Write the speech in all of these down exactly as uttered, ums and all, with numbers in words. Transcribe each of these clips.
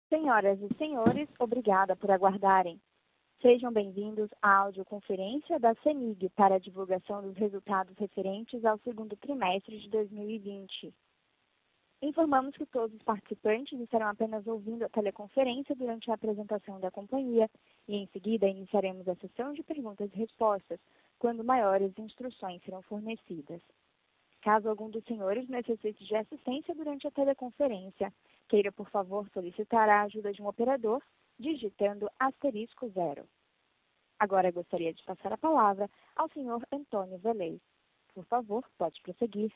Senhoras e senhores, obrigada por aguardarem. Sejam bem-vindos à audioconferência da CEMIG para a divulgação dos resultados referentes ao segundo trimestre de dois mil e vinte. Informamos que todos os participantes estarão apenas ouvindo a teleconferência durante a apresentação da companhia e, em seguida, iniciaremos a sessão de perguntas e respostas, quando maiores instruções serão fornecidas. Caso algum dos senhores necessite de assistência durante a teleconferência, queira, por favor, solicitar a ajuda de um operador, digitando asterisco zero. Agora gostaria de passar a palavra ao senhor Antônio Velez. Por favor, pode prosseguir.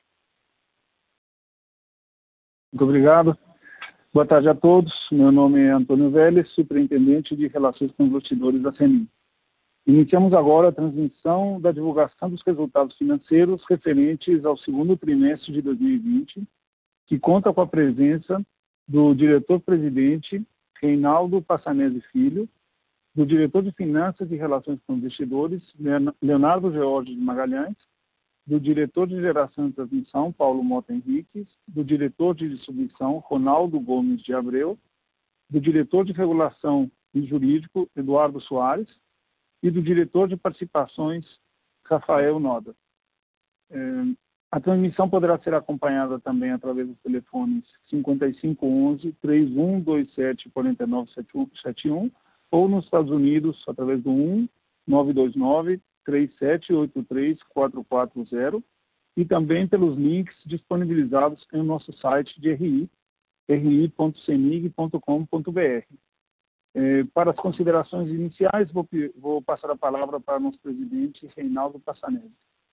Muito obrigado. Boa tarde a todos. Meu nome é Antônio Velez, superintendente de Relações com Investidores da CEMIG. Iniciamos agora a transmissão da divulgação dos resultados financeiros referentes ao segundo trimestre de dois mil e vinte, que conta com a presença do diretor-presidente Reinaldo Passanezi Filho, do diretor de Finanças e Relações com Investidores Leonardo George de Magalhães, do diretor de Geração e Transmissão Paulo Mota Henriques, do diretor de Distribuição Ronaldo Gomes de Abreu, do diretor de Regulação e Jurídico Eduardo Soares, e do diretor de participações, Rafael Noda. É, a transmissão poderá ser acompanhada também através dos telefones cinquenta e cinco onze, três um dois sete, quatro nove sete um ou nos Estados Unidos através do um nove dois nove, três sete oito três, quatro quatro zero e também pelos links disponibilizados em nosso site de R I, r i ponto semig ponto com ponto b r. Eh, para as considerações iniciais, vou, vou passar a palavra para o nosso presidente, Reinaldo Passanezi.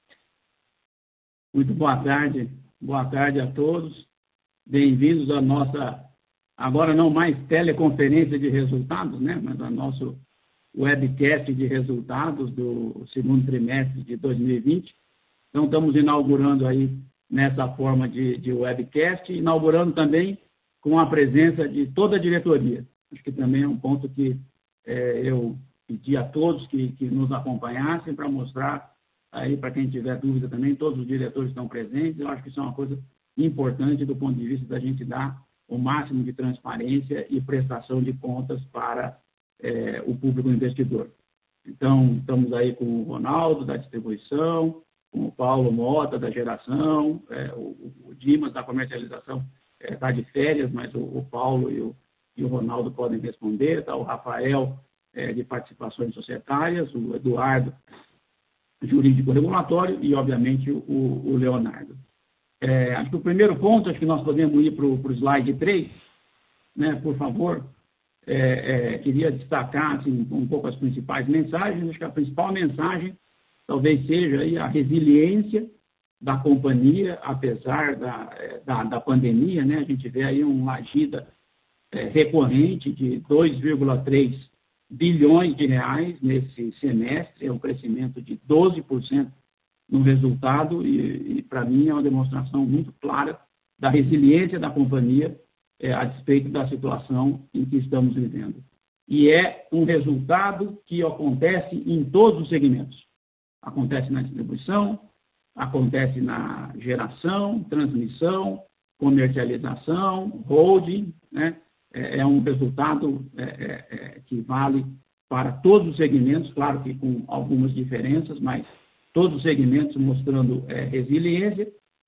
Muito boa tarde, boa tarde a todos. Bem-vindos à nossa, agora não mais teleconferência de resultados, né, mas a nosso webcast de resultados do segundo trimestre de dois mil e vinte. Então, estamos inaugurando aí nessa forma de, de webcast, inaugurando também com a presença de toda a diretoria. Acho que também é um ponto que é, eu pedi a todos que, que nos acompanhassem para mostrar, aí para quem tiver dúvida também, todos os diretores estão presentes. Eu acho que isso é uma coisa importante do ponto de vista da gente dar o máximo de transparência e prestação de contas para é, o público investidor. Então, estamos aí com o Ronaldo, da distribuição, com o Paulo Mota, da geração, é, o, o Dimas, da comercialização, está é, de férias, mas o, o Paulo e o e o Ronaldo podem responder, tá? O Rafael, é, de participações societárias, o Eduardo, jurídico regulatório, e, obviamente, o, o Leonardo. É, acho que o primeiro ponto, acho que nós podemos ir para o slide três, né, por favor. É, é, queria destacar assim, um pouco as principais mensagens. Acho que a principal mensagem talvez seja aí a resiliência da companhia, apesar da, da, da pandemia, né? A gente vê aí um Lagida É, recorrente de dois vírgula três bilhões de reais nesse semestre, é um crescimento de doze por cento no resultado e, e para mim, é uma demonstração muito clara da resiliência da companhia é, a despeito da situação em que estamos vivendo. E é um resultado que acontece em todos os segmentos. Acontece na distribuição, acontece na geração, transmissão, comercialização, holding, né? É um resultado é, é, que vale para todos os segmentos, claro que com algumas diferenças, mas todos os segmentos mostrando é, resiliência,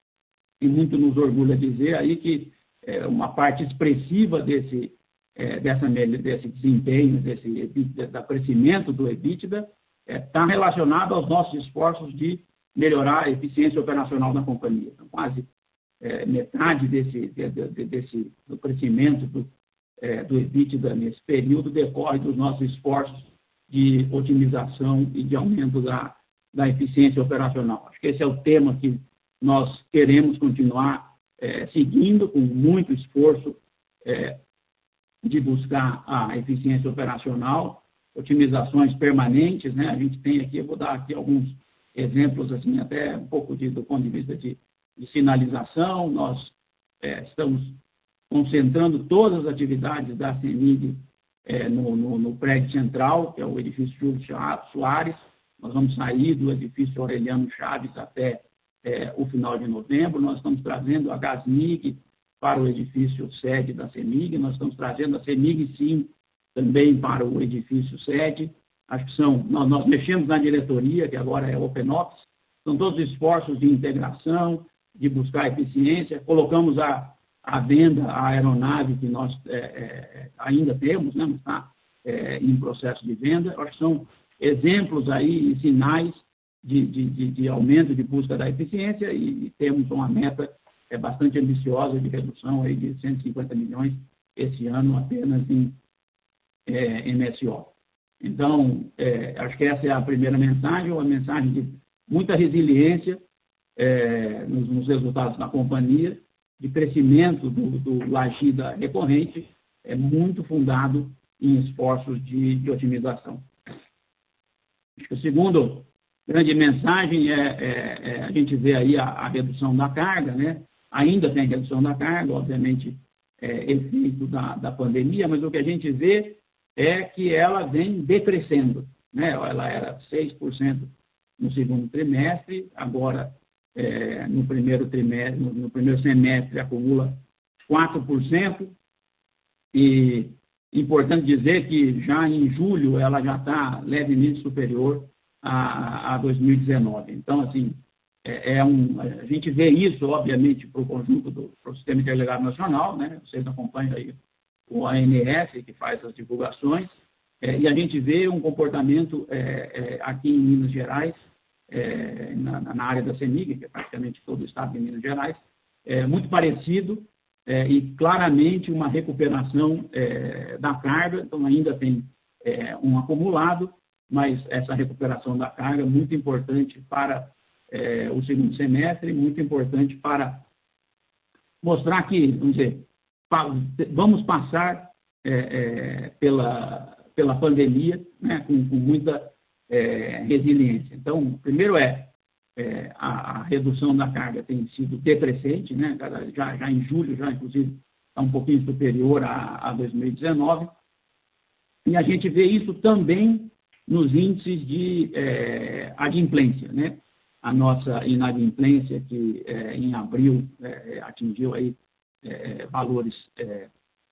e muito nos orgulha dizer aí que é, uma parte expressiva desse, é, dessa, desse desempenho, desse do crescimento do EBITDA, está é, relacionado aos nossos esforços de melhorar a eficiência operacional da companhia. Então, quase é, metade desse, de, de, desse do crescimento do É, do EBITDA nesse período decorre dos nossos esforços de otimização e de aumento da, da eficiência operacional. Acho que esse é o tema que nós queremos continuar é, seguindo com muito esforço é, de buscar a eficiência operacional, otimizações permanentes, né? A gente tem aqui, eu vou dar aqui alguns exemplos, assim, até um pouco de, do ponto de vista de, de sinalização. Nós é, estamos concentrando todas as atividades da CEMIG é, no, no, no prédio central, que é o edifício Júlio Soares. Nós vamos sair do edifício Aureliano Chaves até é, o final de novembro. Nós estamos trazendo a Gasmig para o edifício sede da CEMIG, nós estamos trazendo a CEMIG, sim, também para o edifício sede. Acho que são, nós, nós mexemos na diretoria, que agora é Open Office, são todos esforços de integração, de buscar eficiência, colocamos a, a venda, a aeronave que nós é, é, ainda temos, né, está é, em processo de venda. Acho que são exemplos aí, sinais de, de, de, de aumento de busca da eficiência e, e temos uma meta é, bastante ambiciosa de redução aí de cento e cinquenta milhões esse ano apenas em é, M S O. Então, é, acho que essa é a primeira mensagem, uma mensagem de muita resiliência é, nos, nos resultados da companhia, de crescimento do, do Lagida recorrente, é muito fundado em esforços de, de otimização. Acho que a segunda grande mensagem é, é, é a gente vê aí a, a redução da carga, né? Ainda tem redução da carga, obviamente, é, efeito da, da pandemia, mas o que a gente vê é que ela vem decrescendo, né? Ela era seis por cento no segundo trimestre, agora é, no primeiro trimestre, no, no primeiro semestre acumula quatro por cento, e importante dizer que já em julho ela já está levemente superior a, a dois mil e dezenove. Então, assim, é, é um, a gente vê isso, obviamente, para o conjunto do pro Sistema Interligado Nacional, né? Vocês acompanham aí o A N S, que faz as divulgações, é, e a gente vê um comportamento é, é, aqui em Minas Gerais, é, na, na área da CEMIG, que é praticamente todo o estado de Minas Gerais, é, muito parecido, é, e claramente uma recuperação é, da carga. Então ainda tem é, um acumulado, mas essa recuperação da carga é muito importante para é, o segundo semestre, muito importante para mostrar que, vamos dizer, vamos passar é, é, pela, pela pandemia, né, com, com muita é, resiliência. Então, primeiro é, é a, a redução da carga tem sido decrescente, né, já, já em julho, já inclusive está um pouquinho superior a, a dois mil e dezenove, e a gente vê isso também nos índices de é, adimplência, né? A nossa inadimplência, que é, em abril é, atingiu aí É, valores é,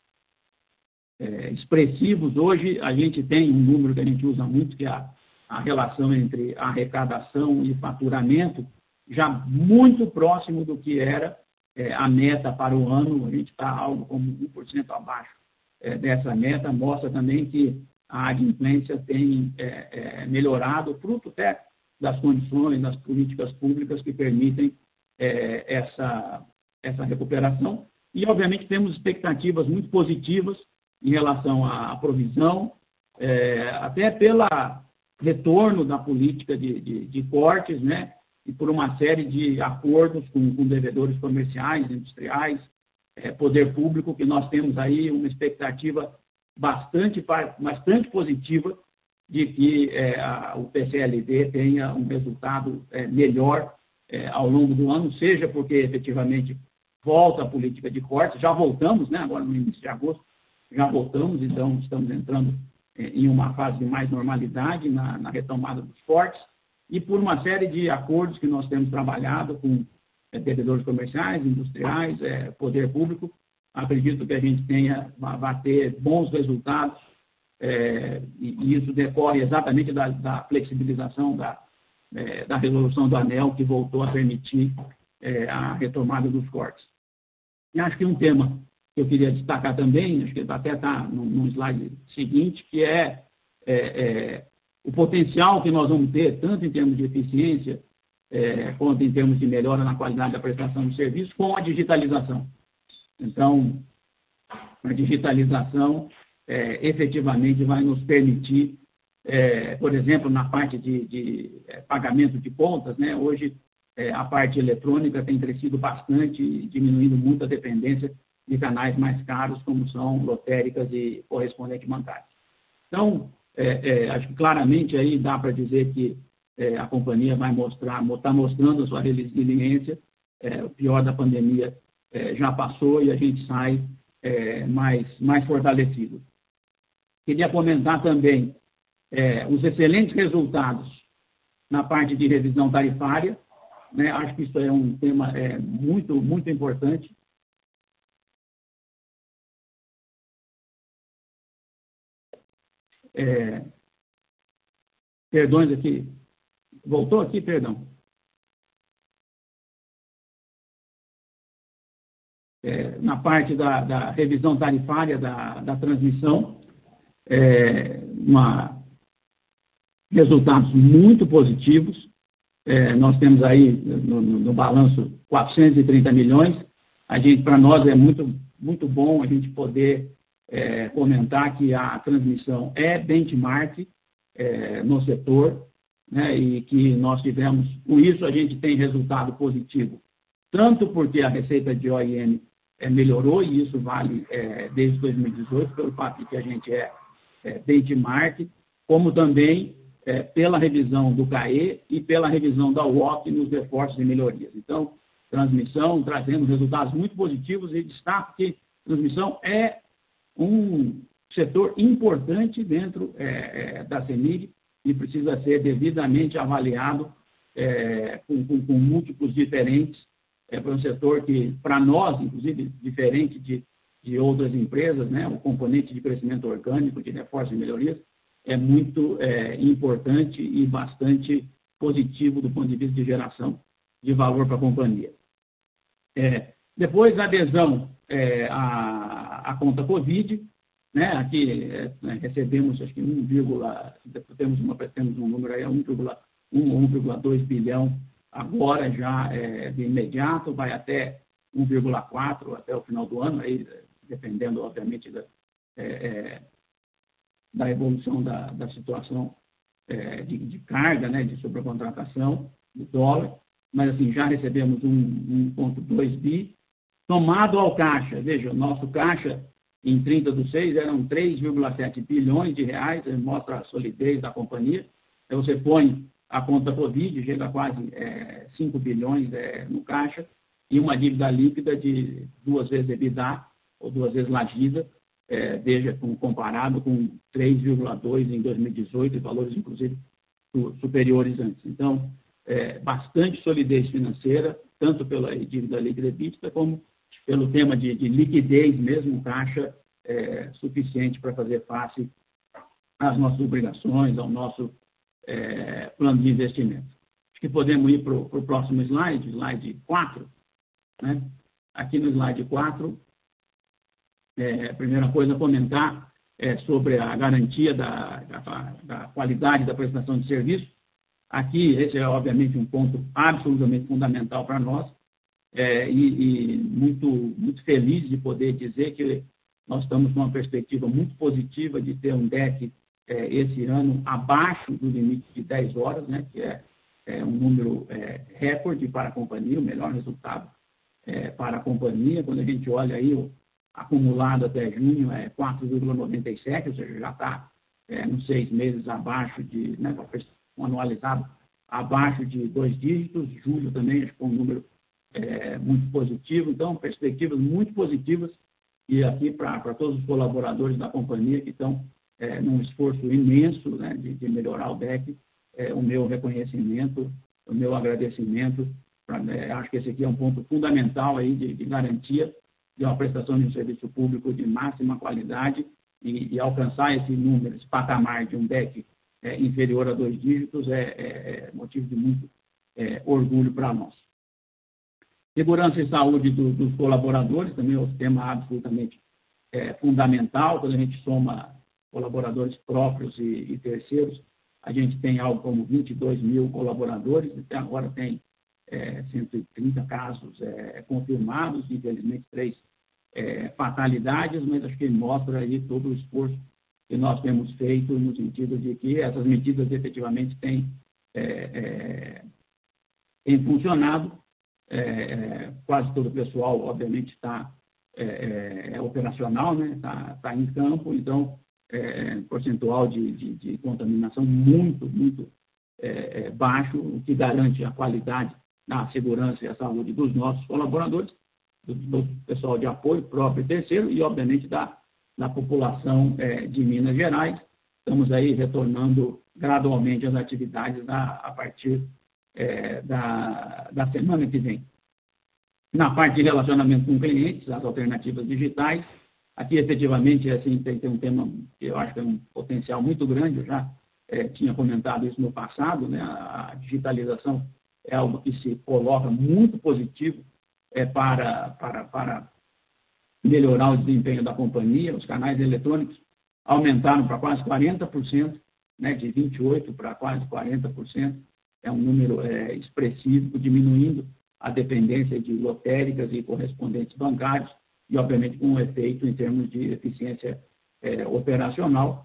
é, expressivos. Hoje a gente tem um número que a gente usa muito, que é a, a relação entre arrecadação e faturamento, já muito próximo do que era é, a meta para o ano. A gente está algo como um por cento abaixo é, dessa meta. Mostra também que a adimplência tem é, é, melhorado, fruto até das condições, das políticas públicas que permitem é, essa, essa recuperação. E, obviamente, temos expectativas muito positivas em relação à provisão, é, até pelo retorno da política de, de, de cortes, né, e por uma série de acordos com, com devedores comerciais, industriais, é, poder público, que nós temos aí uma expectativa bastante, bastante positiva de que é, a, o P C L D tenha um resultado é, melhor é, ao longo do ano, seja porque, efetivamente, volta a política de cortes, já voltamos, né, agora no início de agosto, já voltamos, então estamos entrando é, em uma fase de mais normalidade na, na retomada dos cortes, e por uma série de acordos que nós temos trabalhado com é, devedores comerciais, industriais, é, poder público, acredito que a gente tenha, vai ter bons resultados, é, e, e isso decorre exatamente da, da flexibilização da, é, da resolução do ANEEL, que voltou a permitir é, a retomada dos cortes. E acho que um tema que eu queria destacar também, acho que até está no, no slide seguinte, que é, é, é o potencial que nós vamos ter, tanto em termos de eficiência, é, quanto em termos de melhora na qualidade da prestação de serviço, com a digitalização. Então, a digitalização é, efetivamente vai nos permitir, é, por exemplo, na parte de, de é, pagamento de contas, né, hoje, É, a parte eletrônica tem crescido bastante, diminuindo muito a dependência de canais mais caros, como são lotéricas e correspondente bancário. Então, é, é, acho que claramente aí dá para dizer que é, a companhia vai mostrar, está mostrando a sua resiliência, é, o pior da pandemia é, já passou e a gente sai é, mais, mais fortalecido. Queria comentar também é, os excelentes resultados na parte de revisão tarifária. Né, acho que isso é um tema é, muito, muito importante. é, perdões aqui, voltou aqui, perdão. É, na parte da, da revisão tarifária da, da transmissão, é, uma, resultados muito positivos. É, nós temos aí no, no, no balanço quatrocentos e trinta milhões. A gente, para nós é muito, muito bom a gente poder é, comentar que a transmissão é benchmark é, no setor, né, e que nós tivemos, com isso a gente tem resultado positivo, tanto porque a receita de O I N é, melhorou, e isso vale é, desde dois mil e dezoito, pelo fato de que a gente é, é benchmark, como também é, pela revisão do C A E e pela revisão da U O C nos reforços e melhorias. Então, transmissão trazendo resultados muito positivos, e destaco que transmissão é um setor importante dentro é, é, da CEMIG e precisa ser devidamente avaliado é, com, com, com múltiplos diferentes, é, para um setor que, para nós, inclusive, diferente de, de outras empresas, né, o componente de crescimento orgânico, de reforços e melhorias, é muito é, importante e bastante positivo do ponto de vista de geração de valor para a companhia. É, depois, a adesão é, à, à conta Covid, né, aqui é, recebemos, acho que um, temos, uma, temos um número aí, um vírgula um, um vírgula dois bilhão, agora já é, de imediato, vai até um vírgula quatro até o final do ano, aí, dependendo, obviamente, da, é, é, da evolução da, da situação é, de, de carga, né, de sobrecontratação do dólar, mas assim, já recebemos um vírgula dois bi, somado ao caixa, veja, o nosso caixa em trinta do seis eram três vírgula sete bilhões de reais, mostra a solidez da companhia. Aí você põe a conta Covid, chega a quase é, cinco bilhões é, no caixa, e uma dívida líquida de duas vezes EBITDA, ou duas vezes lagida, é, veja, com, comparado com três vírgula dois em dois mil e dezoito, e valores, inclusive, superiores antes. Então, é, bastante solidez financeira, tanto pela dívida líquida EBITDA, como pelo tema de, de liquidez mesmo, caixa é, suficiente para fazer face às nossas obrigações, ao nosso é, plano de investimento. Acho que podemos ir para o próximo slide, slide quatro. Né? Aqui no slide quatro, é, a primeira coisa a comentar é sobre a garantia da, da, da qualidade da prestação de serviço. Aqui, esse é, obviamente, um ponto absolutamente fundamental para nós, é, e, e muito, muito feliz de poder dizer que nós estamos com uma perspectiva muito positiva de ter um D E C é, esse ano abaixo do limite de dez horas, né, que é, é um número é, recorde para a companhia, o melhor resultado é, para a companhia. Quando a gente olha aí, o acumulado até junho é quatro vírgula noventa e sete, ou seja, já está é, nos seis meses abaixo de, né, um anualizado abaixo de dois dígitos. Julho também, acho que foi um número é, muito positivo. Então, perspectivas muito positivas, e aqui para todos os colaboradores da companhia que estão é, num esforço imenso, né, de, de melhorar o D E C, é, o meu reconhecimento, o meu agradecimento. Pra, é, acho que esse aqui é um ponto fundamental aí de, de garantia de uma prestação de um serviço público de máxima qualidade, e, e alcançar esse número, esse patamar de um D E C é, inferior a dois dígitos é, é, é motivo de muito é, orgulho para nós. Segurança e saúde do, dos colaboradores também é um tema absolutamente é, fundamental. Quando a gente soma colaboradores próprios e, e terceiros, a gente tem algo como vinte e dois mil colaboradores, até agora tem é, cento e trinta casos é, confirmados, infelizmente três é, fatalidades, mas acho que mostra aí todo o esforço que nós temos feito no sentido de que essas medidas efetivamente têm, é, é, têm funcionado. É, é, quase todo o pessoal, obviamente, está é, é, é operacional, né? Está tá em campo, então, é, percentual de, de, de contaminação muito, muito é, é, baixo, o que garante a qualidade da segurança e a saúde dos nossos colaboradores, do, do pessoal de apoio próprio e terceiro, e, obviamente, da, da população é, de Minas Gerais. Estamos aí retornando gradualmente às atividades da, a partir É, da, da semana que vem. Na parte de relacionamento com clientes, as alternativas digitais, Aqui, efetivamente, assim, tem, tem um tema que eu acho que tem um potencial muito grande, eu já é, tinha comentado isso no passado, né? A digitalização é algo que se coloca muito positivo é, para, para, para melhorar o desempenho da companhia. Os canais eletrônicos aumentaram para quase quarenta por cento, né? De vinte e oito por cento para quase quarenta por cento. É um número é, expressivo, diminuindo a dependência de lotéricas e correspondentes bancários, e, obviamente, com um efeito em termos de eficiência é, operacional.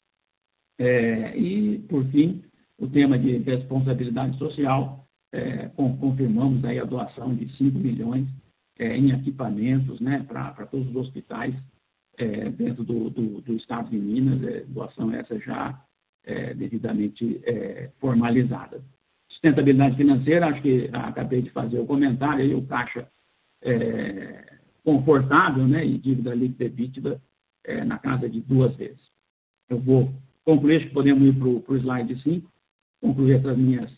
É, e, por fim, o tema de responsabilidade social, é, com, confirmamos aí a doação de cinco milhões é, em equipamentos, né, para todos os hospitais é, dentro do, do, do Estado de Minas, é, doação essa já é, devidamente é, formalizada. Sustentabilidade financeira, acho que acabei de fazer o comentário, aí o caixa é, confortável, né, e dívida líquida EBITDA é, na casa de duas vezes. Eu vou concluir, acho que podemos ir para o slide cinco, concluir essas minhas,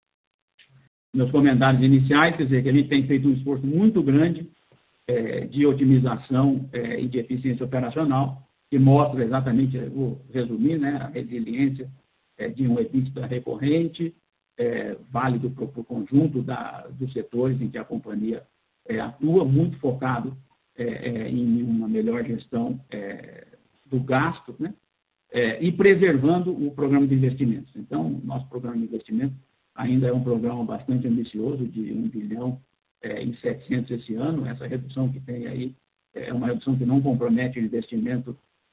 meus comentários iniciais, quer dizer, que a gente tem feito um esforço muito grande é, de otimização é, e de eficiência operacional, que mostra exatamente, eu vou resumir, né, a resiliência é, de um EBITDA recorrente, é, válido para o conjunto da, dos setores em que a companhia É, atua, muito focado é, é, em uma melhor gestão é, do gasto, né? É, e preservando o programa de investimentos. Então, nosso programa de investimento ainda é um programa bastante ambicioso, de um bilhão é, e setecentos esse ano. Essa redução que tem aí é uma redução que não compromete o investimento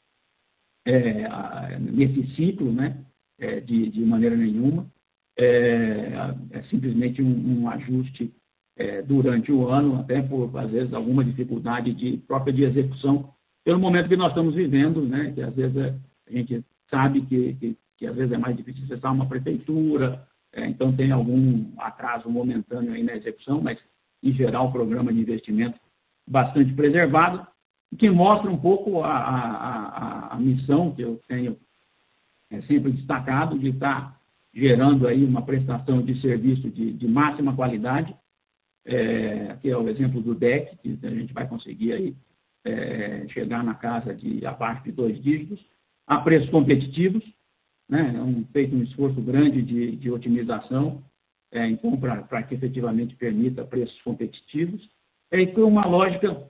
é, a, nesse ciclo, né? É, de, de maneira nenhuma. É, é simplesmente um, um ajuste É, durante o ano, até por, às vezes, alguma dificuldade de, própria de execução, pelo momento que nós estamos vivendo, né, que às vezes é, a gente sabe que, que, que às vezes é mais difícil acessar uma prefeitura, é, então tem algum atraso momentâneo aí na execução, mas, em geral, o programa de investimento bastante preservado, que mostra um pouco a, a, a, a missão que eu tenho é, sempre destacado, de estar gerando aí uma prestação de serviço de, de máxima qualidade. É, aqui é o exemplo do D E C, que a gente vai conseguir aí, é, chegar na casa de abaixo de dois dígitos, a preços competitivos, né, é um, feito um esforço grande de, de otimização, é, então, para que efetivamente permita preços competitivos, é, e com uma lógica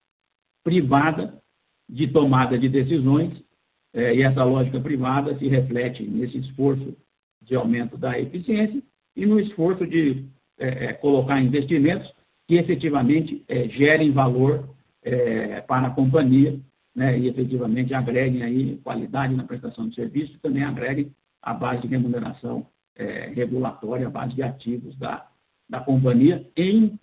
privada de tomada de decisões, é, e essa lógica privada se reflete nesse esforço de aumento da eficiência e no esforço de É, colocar investimentos que efetivamente é, gerem valor é, para a companhia, né, e efetivamente agreguem aí qualidade na prestação de serviço, e também agreguem a base de remuneração é, regulatória, a base de ativos da, da companhia em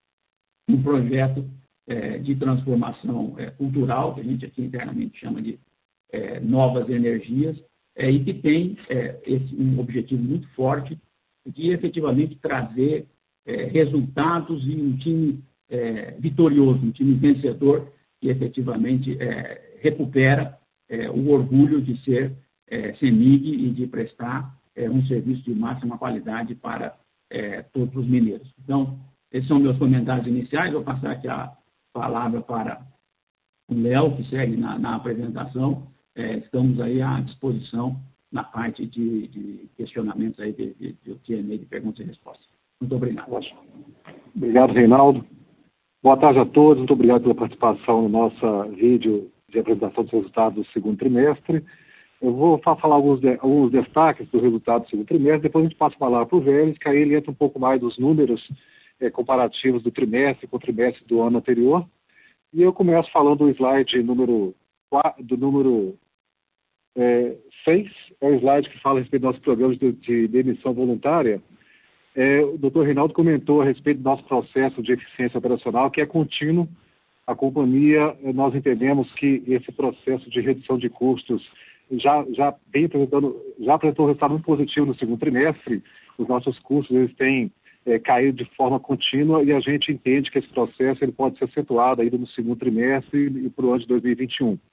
um projeto é, de transformação é, cultural, que a gente aqui internamente chama de é, novas energias, é, e que tem é, esse, um objetivo muito forte de efetivamente trazer é, resultados e um time é, vitorioso, um time vencedor, que efetivamente é, recupera é, o orgulho de ser é, CEMIG e de prestar é, um serviço de máxima qualidade para é, todos os mineiros. Então, esses são meus comentários iniciais. Vou passar aqui a palavra para o Léo, que segue na, na apresentação. É, estamos aí à disposição na parte de, de questionamentos aí de, de, de Q and A, de perguntas e respostas. Muito obrigado. Obrigado, Reinaldo. Boa tarde a todos. Muito obrigado pela participação no nosso vídeo de apresentação dos resultados do segundo trimestre. Eu vou falar alguns, de, alguns destaques do resultado do segundo trimestre, depois a gente passa a palavra para o Vélez, que aí ele entra um pouco mais dos números é, comparativos do trimestre com o trimestre do ano anterior. E eu começo falando do slide número quatro, do número É, seis, é o slide que fala a respeito do nosso programa de, de demissão voluntária. É, o doutor Reinaldo comentou a respeito do nosso processo de eficiência operacional, que é contínuo. A companhia, nós entendemos que esse processo de redução de custos já, já, vem apresentando, já apresentou um resultado muito positivo no segundo trimestre. Os nossos custos eles têm é, caído de forma contínua e a gente entende que esse processo ele pode ser acentuado ainda no segundo trimestre e, e para o ano de dois mil e vinte e um.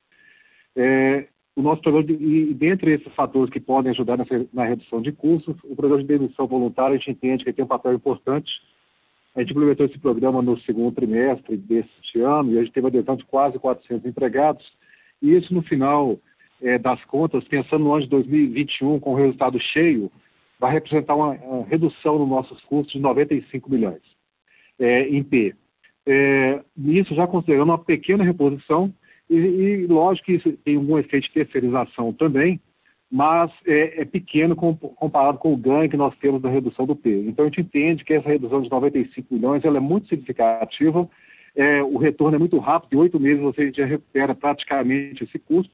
É, O nosso programa, de, e dentre esses fatores que podem ajudar nessa, na redução de custos, o programa de demissão voluntária, a gente entende que tem um papel importante A gente implementou esse programa no segundo trimestre deste ano e a gente teve adesão de quase quatrocentos empregados. E isso, no final é, das contas, pensando no ano de dois mil e vinte e um, com o resultado cheio, vai representar uma, uma redução nos nossos custos de noventa e cinco milhões é, em P. É, isso já considerando uma pequena reposição e, e lógico que isso tem algum efeito de terceirização também, mas é, é pequeno comparado com o ganho que nós temos da redução do P. Então, a gente entende que essa redução de noventa e cinco milhões ela é muito significativa, é, o retorno é muito rápido, em oito meses você já recupera praticamente esse custo,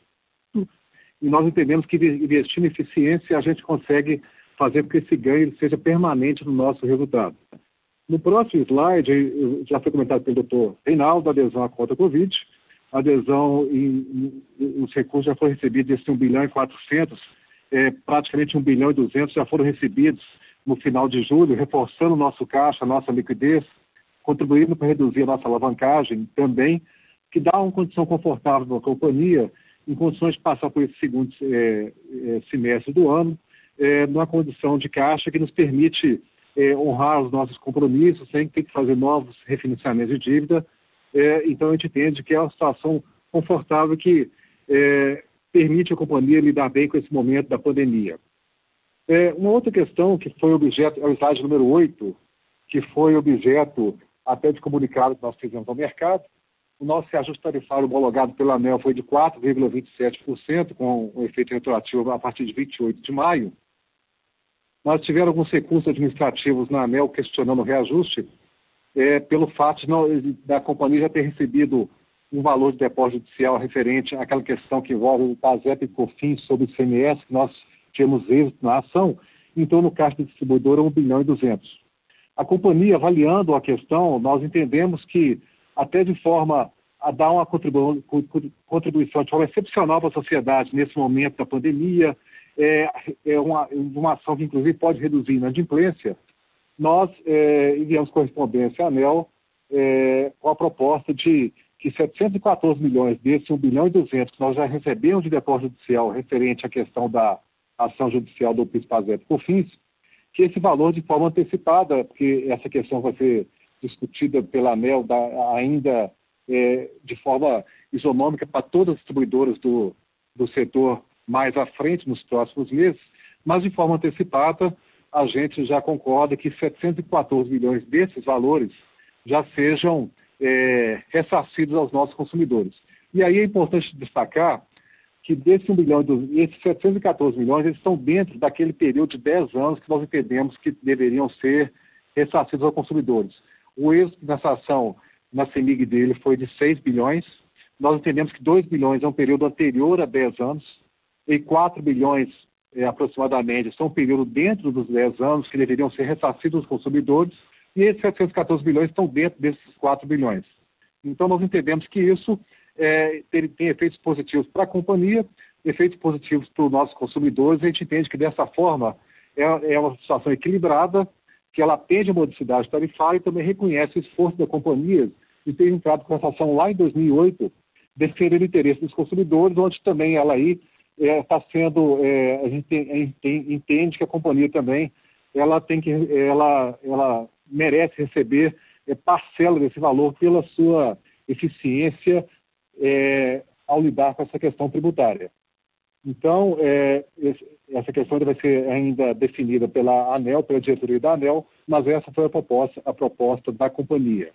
e nós entendemos que investindo em eficiência a gente consegue fazer com que esse ganho seja permanente no nosso resultado. No próximo slide, já foi comentado pelo doutor Reinaldo, a adesão à conta Covid, a adesão em, em, os recursos já foram recebidos, esse um bilhão e quatrocentos, é, praticamente um bilhão e duzentos já foram recebidos no final de julho, reforçando o nosso caixa, a nossa liquidez, contribuindo para reduzir a nossa alavancagem também, que dá uma condição confortável para a companhia em condições de passar por esse segundo é, é, semestre do ano, é, numa condição de caixa que nos permite é, honrar os nossos compromissos sem ter que fazer novos refinanciamentos de dívida. É, então, a gente entende que é uma situação confortável que é, permite a companhia lidar bem com esse momento da pandemia. É, uma outra questão que foi objeto, é o slide número oito, que foi objeto até de comunicado que nós fizemos ao mercado. O nosso reajuste tarifário homologado pela ANEEL foi de quatro vírgula vinte e sete por cento, com um efeito retroativo a partir de vinte e oito de maio. Nós tivemos alguns recursos administrativos na ANEEL questionando o reajuste, É, pelo fato de não, da companhia já ter recebido um valor de depósito judicial referente àquela questão que envolve o PASEP e COFINS sobre o I C M S, que nós tivemos êxito na ação, então no caixa do distribuidor é um bilhão e duzentos. A companhia, avaliando a questão, nós entendemos que até de forma a dar uma contribu- contribuição de forma excepcional para a sociedade nesse momento da pandemia, é, é uma, uma ação que inclusive pode reduzir a inadimplência. Nós é, enviamos correspondência à ANEEL é, com a proposta de que setecentos e quatorze milhões desses, um bilhão e duzentos, que nós já recebemos de depósito judicial referente à questão da ação judicial do PIS, PASEP e COFINS, que esse valor de forma antecipada, porque essa questão vai ser discutida pela ANEEL da, ainda é, de forma isonômica para todas as distribuidoras do, do setor mais à frente nos próximos meses, mas de forma antecipada a gente já concorda que setecentos e quatorze milhões desses valores já sejam é, ressarcidos aos nossos consumidores. E aí é importante destacar que desse um bilhão, esses setecentos e quatorze milhões, eles estão dentro daquele período de dez anos que nós entendemos que deveriam ser ressarcidos aos consumidores. O êxito nessa ação, na CEMIG dele, foi de seis bilhões. Nós entendemos que dois bilhões é um período anterior a dez anos e quatro bilhões É, aproximadamente, são um período dentro dos dez anos que deveriam ser ressarcidos aos consumidores, e esses setecentos e quatorze bilhões estão dentro desses quatro bilhões. Então, nós entendemos que isso é, tem, tem efeitos positivos para a companhia, efeitos positivos para os nossos consumidores, e a gente entende que, dessa forma, é, é uma situação equilibrada, que ela atende a modicidade tarifária e também reconhece o esforço da companhia de ter entrado com essa ação lá em dois mil e oito, defendendo o interesse dos consumidores, onde também ela aí está é, sendo, é, a gente tem, a gente tem, entende que a companhia também ela tem que, ela, ela merece receber é, parcela desse valor pela sua eficiência é, ao lidar com essa questão tributária. Então, é, esse, essa questão vai ser ainda definida pela ANEEL, pela diretoria da ANEEL, mas essa foi a proposta, a proposta da companhia.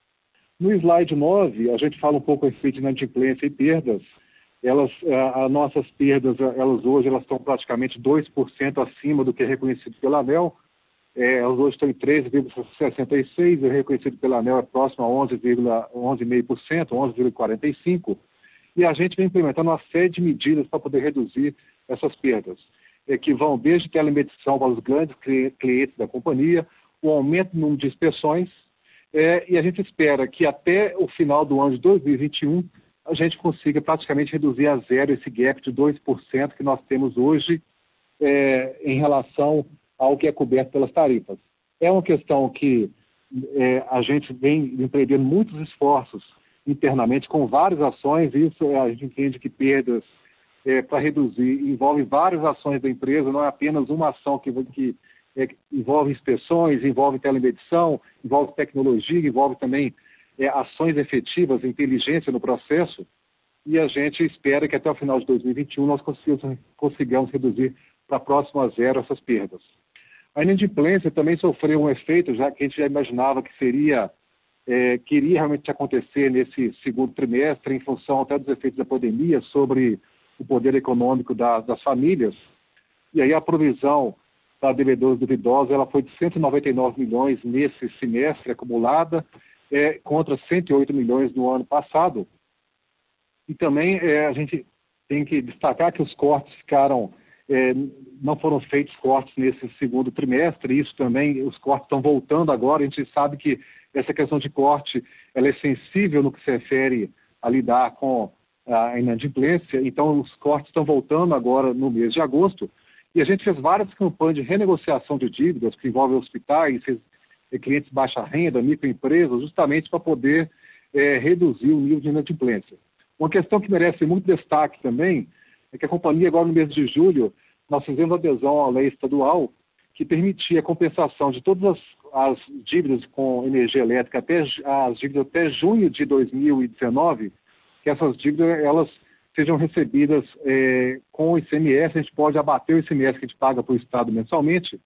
No slide nove, a gente fala um pouco a respeito de inadimplência e perdas. Elas, as nossas perdas, elas hoje elas estão praticamente dois por cento acima do que é reconhecido pela ANEEL. É, elas hoje estão em treze vírgula sessenta e seis por cento, o reconhecido pela ANEEL é próximo a onze vírgula onze vírgula cinco por cento, onze vírgula quarenta e cinco por cento. E a gente vem implementando uma série de medidas para poder reduzir essas perdas, é, que vão desde telemedição para os grandes clientes da companhia, o aumento no número de inspeções, é, e a gente espera que até o final do ano de dois mil e vinte e um a gente consiga praticamente reduzir a zero esse gap de dois por cento que nós temos hoje é, em relação ao que é coberto pelas tarifas. É uma questão que é, a gente vem empreendendo muitos esforços internamente com várias ações, e isso a gente entende que perdas é, para reduzir envolve várias ações da empresa, não é apenas uma ação que, que é, envolve inspeções, envolve telemedição, envolve tecnologia, envolve também é, ações efetivas, inteligência no processo, e a gente espera que até o final de dois mil e vinte e um nós consigamos, consigamos reduzir para próximo a zero essas perdas. A inadimplência também sofreu um efeito, já que a gente já imaginava que seria, é, que iria realmente acontecer nesse segundo trimestre, em função até dos efeitos da pandemia sobre o poder econômico da, das famílias. E aí a provisão para devedores duvidosos ela foi de cento e noventa e nove milhões nesse semestre acumulada, é, contra cento e oito milhões no ano passado. E também é, a gente tem que destacar que os cortes ficaram, é, não foram feitos cortes nesse segundo trimestre, isso também, os cortes estão voltando agora, a gente sabe que essa questão de corte ela é sensível no que se refere a lidar com a inadimplência, então os cortes estão voltando agora no mês de agosto, e a gente fez várias campanhas de renegociação de dívidas que envolvem hospitais, clientes de baixa renda, microempresas, justamente para poder é, reduzir o nível de inadimplência. Uma questão que merece muito destaque também é que a companhia, agora no mês de julho, nós fizemos adesão à lei estadual que permitia a compensação de todas as, as dívidas com energia elétrica, até as dívidas até junho de dois mil e dezenove, que essas dívidas elas sejam recebidas é, com o I C M S, a gente pode abater o I C M S que a gente paga para o Estado mensalmente,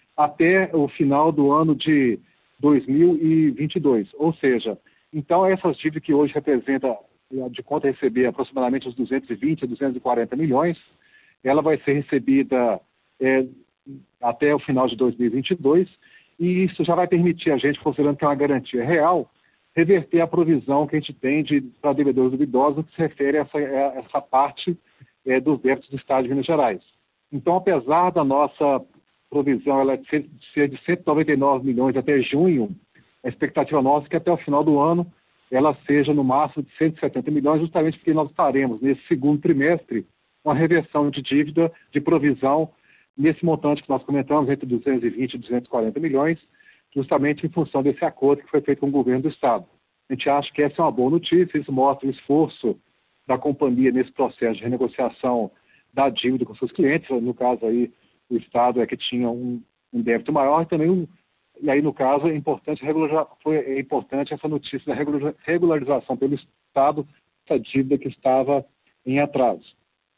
até o final do ano de dois mil e vinte e dois. Ou seja, então essas dívidas que hoje representam de conta a receber aproximadamente os duzentos e vinte a duzentos e quarenta milhões, ela vai ser recebida é, até o final de dois mil e vinte e dois, e isso já vai permitir a gente, considerando que é uma garantia real, reverter a provisão que a gente tem de, para devedores duvidosos no que se refere a essa, a essa parte é, dos débitos do Estado de Minas Gerais. Então, apesar da nossa provisão ela ser de cento e noventa e nove milhões até junho, a expectativa nossa é que até o final do ano ela seja no máximo de cento e setenta milhões, justamente porque nós estaremos nesse segundo trimestre uma reversão de dívida, de provisão, nesse montante que nós comentamos, entre duzentos e vinte e duzentos e quarenta milhões, justamente em função desse acordo que foi feito com o governo do Estado. A gente acha que essa é uma boa notícia, isso mostra o esforço da companhia nesse processo de renegociação da dívida com seus clientes, no caso aí o Estado é que tinha um, um débito maior, e também um, e aí no caso é importante, regular, foi, é importante essa notícia da regular, regularização pelo Estado dessa dívida que estava em atraso.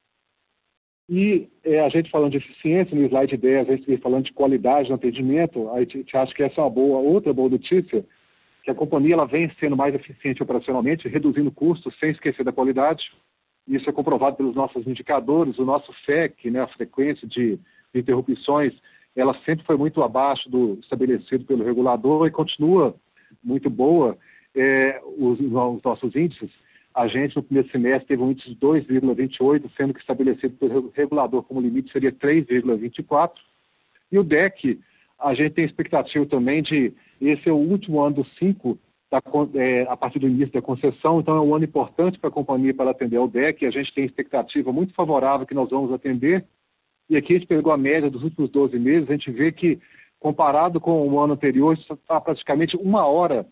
E é, a gente falando de eficiência, no slide dez, a gente falando de qualidade no atendimento, a gente acha que essa é uma boa, outra boa notícia, que a companhia ela vem sendo mais eficiente operacionalmente, reduzindo custos sem esquecer da qualidade. Isso é comprovado pelos nossos indicadores, o nosso F E C, né, a frequência de, de interrupções, ela sempre foi muito abaixo do estabelecido pelo regulador e continua muito boa. É, os, os nossos índices, a gente no primeiro semestre teve um índice de dois vírgula vinte e oito, sendo que estabelecido pelo regulador como limite seria três vírgula vinte e quatro. E o D E C, a gente tem expectativa também de, esse é o último ano dos cinco, da, é, a partir do início da concessão, então é um ano importante para a companhia para atender ao D E C, a gente tem expectativa muito favorável que nós vamos atender, e aqui a gente pegou a média dos últimos doze meses, a gente vê que, comparado com o ano anterior, está praticamente uma hora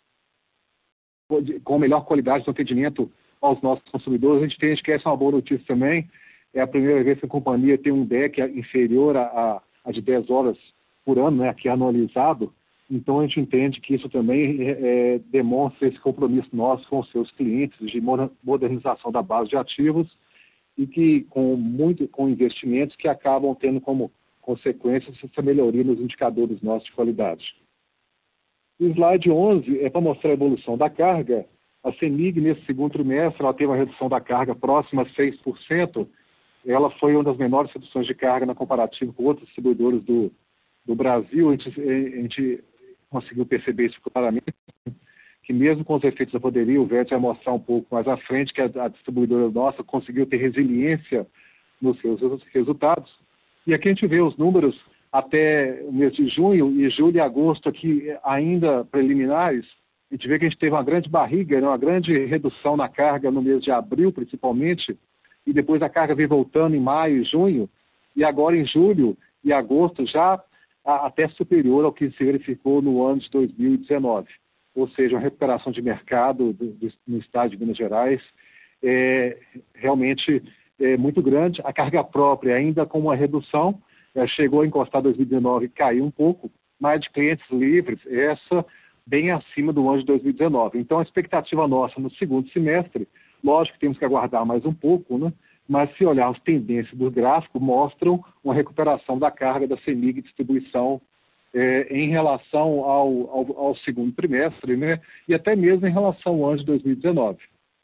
com melhor qualidade de atendimento aos nossos consumidores. A gente tem, a gente quer essa é uma boa notícia também, é a primeira vez que a companhia tem um D E C inferior a, a, a de dez horas por ano, né, que é anualizado, então a gente entende que isso também é, demonstra esse compromisso nosso com os seus clientes de modernização da base de ativos e que com, muito, com investimentos que acabam tendo como consequência essa melhoria nos indicadores nossos de qualidade. O slide onze é para mostrar a evolução da carga. A CEMIG, nesse segundo trimestre, ela teve uma redução da carga próxima a seis por cento. Ela foi uma das menores reduções de carga na comparativa com outros distribuidores do, do Brasil. A gente, a gente conseguiu perceber isso claramente, que mesmo com os efeitos da pandemia, o Vert vai mostrar um pouco mais à frente, que a, a distribuidora nossa conseguiu ter resiliência nos seus resultados. E aqui a gente vê os números até o mês de junho e julho e agosto aqui ainda preliminares. A gente vê que a gente teve uma grande barriga, né, uma grande redução na carga no mês de abril, principalmente, e depois a carga veio voltando em maio e junho, e agora em julho e agosto já a, até superior ao que se verificou no ano de dois mil e dezenove. Ou seja, uma recuperação de mercado do, do, no estado de Minas Gerais é realmente é muito grande. A carga própria ainda com uma redução, é, chegou a encostar dois mil e dezenove e caiu um pouco, mas de clientes livres, essa bem acima do ano de dois mil e dezenove. Então, a expectativa nossa no segundo semestre, lógico que temos que aguardar mais um pouco, né? Mas se olharmos tendências do gráfico, mostram uma recuperação da carga da CEMIG distribuição é, em relação ao, ao, ao segundo trimestre, né? E até mesmo em relação ao ano de dois mil e dezenove.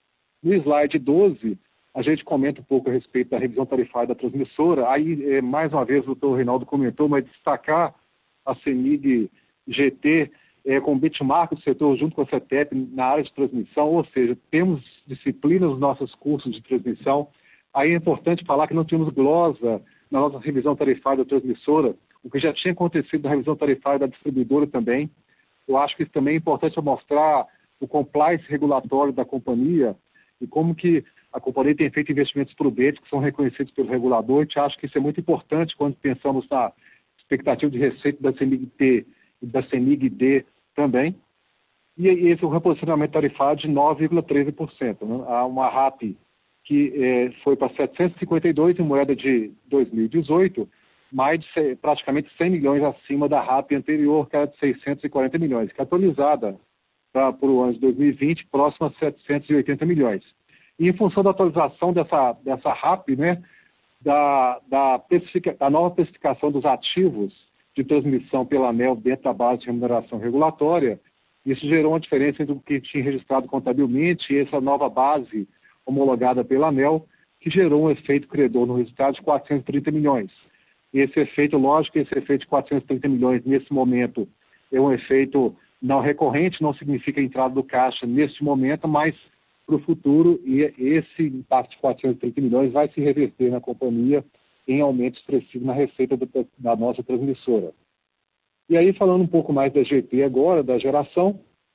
No slide doze, a gente comenta um pouco a respeito da revisão tarifária da transmissora. Aí, é, mais uma vez, o doutor Reinaldo comentou, mas destacar a CEMIG G T é, com benchmark do setor junto com a CETEP na área de transmissão, ou seja, temos disciplinas nos nossos cursos de transmissão. Aí é importante falar que não tínhamos glosa na nossa revisão tarifária da transmissora, o que já tinha acontecido na revisão tarifária da distribuidora também. Eu acho que isso também é importante mostrar o compliance regulatório da companhia e como que a companhia tem feito investimentos prudentes que são reconhecidos pelo regulador. A gente acha que isso é muito importante quando pensamos na expectativa de receita da CEMIG-T e da CEMIG-D também. E esse é o reposicionamento tarifário de nove vírgula treze por cento. Né? Há uma R A P que eh, foi para setecentos e cinquenta e dois em moeda de dois mil e dezoito, mais de praticamente cem milhões acima da R A P anterior, que era de seiscentos e quarenta milhões, que é atualizada para o ano de dois mil e vinte, próximo a setecentos e oitenta milhões. E em função da atualização dessa, dessa R A P, né, da, da, da nova especificação dos ativos de transmissão pela ANEEL dentro da base de remuneração regulatória, isso gerou uma diferença entre o que tinha registrado contabilmente e essa nova base homologada pela ANEEL, que gerou um efeito credor no resultado de quatrocentos e trinta milhões. E esse efeito, lógico, esse efeito de quatrocentos e trinta milhões nesse momento é um efeito não recorrente, não significa entrada do caixa neste momento, mas para o futuro, e esse impacto de quatrocentos e trinta milhões vai se reverter na companhia em aumento expressivo na receita da, da nossa transmissora. E aí, falando um pouco mais da G T agora, da geração,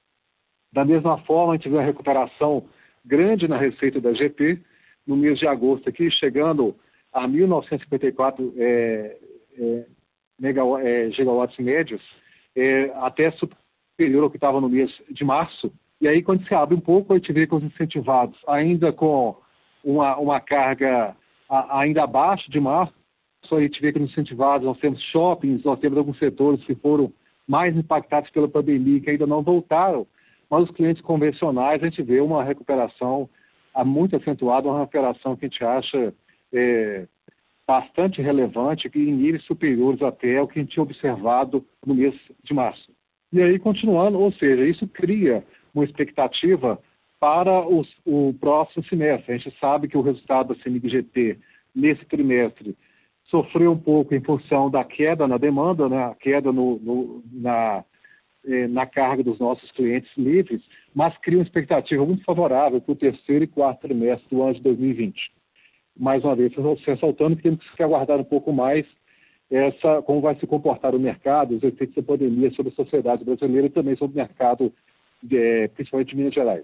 da mesma forma, a gente viu uma recuperação grande na receita da G T, no mês de agosto aqui, chegando a mil novecentos e cinquenta e quatro é, é, megawatt, é, gigawatts médios, é, até superior ao que estava no mês de março. E aí, quando se abre um pouco, a gente vê que os incentivados, ainda com uma, uma carga a, ainda abaixo de março, a gente vê que nos incentivados nós temos shoppings, nós temos alguns setores que foram mais impactados pela pandemia, que ainda não voltaram, mas os clientes convencionais, a gente vê uma recuperação muito acentuada, uma recuperação que a gente acha é, bastante relevante, que em níveis superiores até ao que a gente tinha observado no mês de março. E aí, continuando, ou seja, isso cria uma expectativa para os, o próximo semestre. A gente sabe que o resultado da CEMIG-G T nesse trimestre sofreu um pouco em função da queda na demanda, né, a queda no, no, na, eh, na carga dos nossos clientes livres, mas cria uma expectativa muito favorável para o terceiro e quarto trimestre do ano de dois mil e vinte. Mais uma vez, ressaltando que temos que aguardar um pouco mais essa, como vai se comportar o mercado, os efeitos da pandemia sobre a sociedade brasileira e também sobre o mercado, eh, principalmente de Minas Gerais.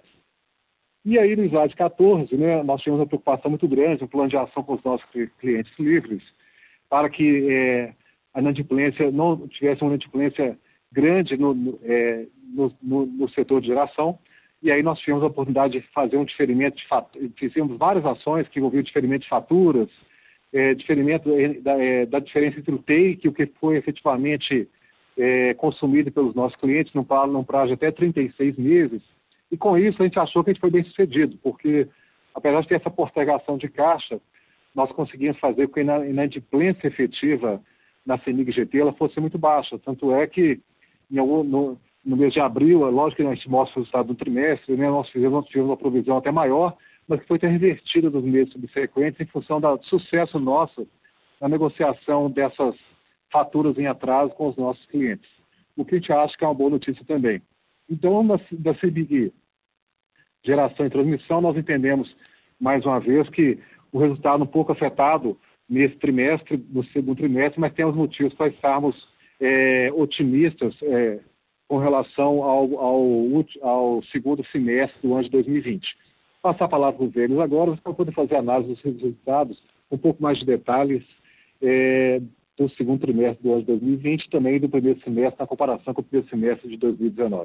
E aí, no slide quatorze, né, nós tivemos uma preocupação muito grande, um plano de ação com os nossos clientes livres, para que é, a inadimplência não tivesse uma inadimplência grande no, no, é, no, no, no setor de geração. E aí nós tivemos a oportunidade de fazer um diferimento de faturas, fizemos várias ações que envolviam diferimento de faturas, é, diferimento da, é, da diferença entre o take e o que foi efetivamente é, consumido pelos nossos clientes num prazo, num prazo de até trinta e seis meses. E com isso a gente achou que a gente foi bem sucedido, porque apesar de ter essa postergação de caixa, nós conseguimos fazer com que a inadimplência efetiva na CEMIG-G T ela fosse muito baixa. Tanto é que em algum, no, no mês de abril, lógico que a gente mostra o resultado do trimestre, né, nós, fizemos, nós tivemos uma provisão até maior, mas que foi ter revertida nos meses subsequentes em função do sucesso nosso na negociação dessas faturas em atraso com os nossos clientes. O que a gente acha que é uma boa notícia também. Então, da, da CEMIG Geração e Transmissão, nós entendemos, mais uma vez, que o resultado um pouco afetado nesse trimestre, no segundo trimestre, mas temos motivos para estarmos é, otimistas é, com relação ao, ao, ao segundo semestre do ano de dois mil e vinte. Passar a palavra para o Vênus agora, para poder fazer análise dos resultados, um pouco mais de detalhes é, do segundo trimestre do ano de dois mil e vinte e também do primeiro semestre, na comparação com o primeiro semestre de dois mil e dezenove.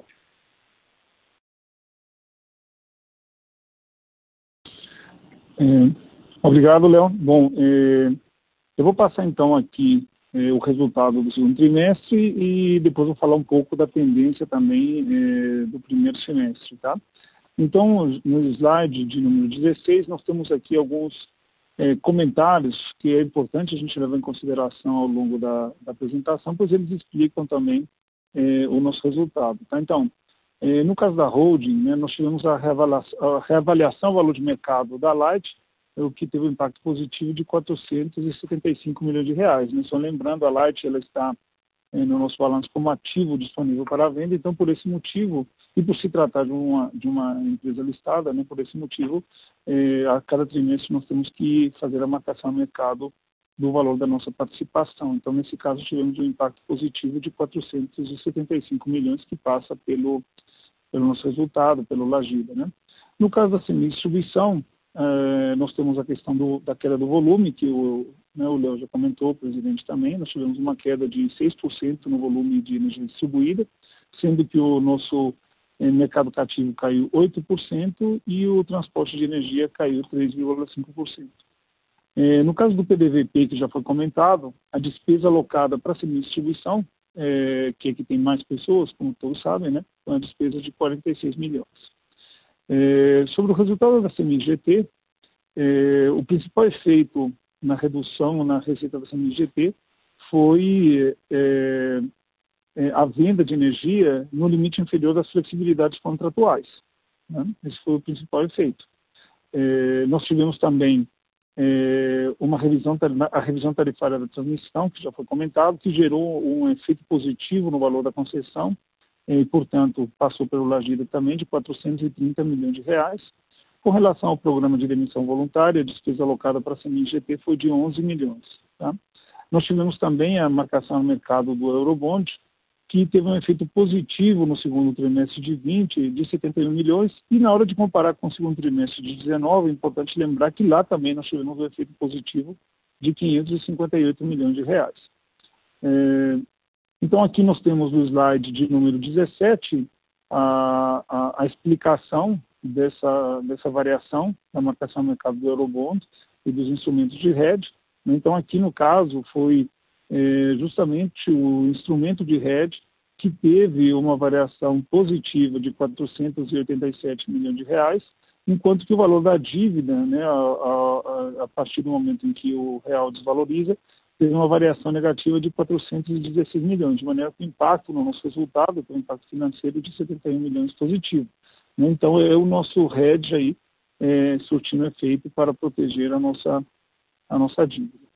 É, obrigado, Léo. Bom, é, eu vou passar então aqui eh, o resultado do segundo trimestre e depois vou falar um pouco da tendência também eh, do primeiro semestre, tá? Então, no slide de número dezesseis, nós temos aqui alguns eh, comentários que é importante a gente levar em consideração ao longo da, da apresentação, pois eles explicam também eh, o nosso resultado, tá? Então, eh, no caso da holding, né, nós tivemos a reavaliação, a reavaliação do valor de mercado da Light, o que teve um impacto positivo de quatrocentos e setenta e cinco milhões de reais. Né? Só lembrando, a Light ela está eh, no nosso balanço como ativo disponível para venda, então por esse motivo, e por se tratar de uma, de uma empresa listada, né, por esse motivo, eh, a cada trimestre nós temos que fazer a marcação no mercado do valor da nossa participação. Então, nesse caso, tivemos um impacto positivo de quatrocentos e setenta e cinco milhões que passa pelo, pelo nosso resultado, pelo Lagida. Né? No caso da semi-distribuição, Uh, nós temos a questão do, da queda do volume, que o, né, o Léo já comentou, o presidente também. Nós tivemos uma queda de seis por cento no volume de energia distribuída, sendo que o nosso eh, mercado cativo caiu oito por cento e o transporte de energia caiu três vírgula cinco por cento. Eh, no caso do P D V P, que já foi comentado, a despesa alocada para a semi-distribuição, eh, que é que tem mais pessoas, como todos sabem, né, foi uma despesa de quarenta e seis milhões. É, sobre o resultado da C M I G T, é, o principal efeito na redução na receita da C M I G T foi é, é, a venda de energia no limite inferior das flexibilidades contratuais. Né? Esse foi o principal efeito. É, nós tivemos também é, uma revisão, a revisão tarifária da transmissão, que já foi comentado, que gerou um efeito positivo no valor da concessão, e, portanto, passou pelo Lagida também de quatrocentos e trinta milhões de reais. Com relação ao programa de demissão voluntária, a despesa alocada para a C M I G T foi de onze milhões. Tá? Nós tivemos também a marcação no mercado do Eurobond, que teve um efeito positivo no segundo trimestre de vinte, de setenta e um milhões, e na hora de comparar com o segundo trimestre de dezenove, é importante lembrar que lá também nós tivemos um efeito positivo de quinhentos e cinquenta e oito milhões de reais. É, Então, aqui nós temos no slide de número dezessete a, a, a explicação dessa, dessa variação da marcação no mercado do Eurobond e dos instrumentos de hedge. Então, aqui no caso, foi é, justamente o instrumento de hedge que teve uma variação positiva de quatrocentos e oitenta e sete milhões de reais, enquanto que o valor da dívida, né, a, a, a partir do momento em que o real desvaloriza, teve uma variação negativa de quatrocentos e dezesseis milhões, de maneira que o impacto no nosso resultado, o impacto financeiro de setenta e um milhões positivo. Né? Então, é o nosso hedge aí, é, surtindo efeito para proteger a nossa, a nossa dívida.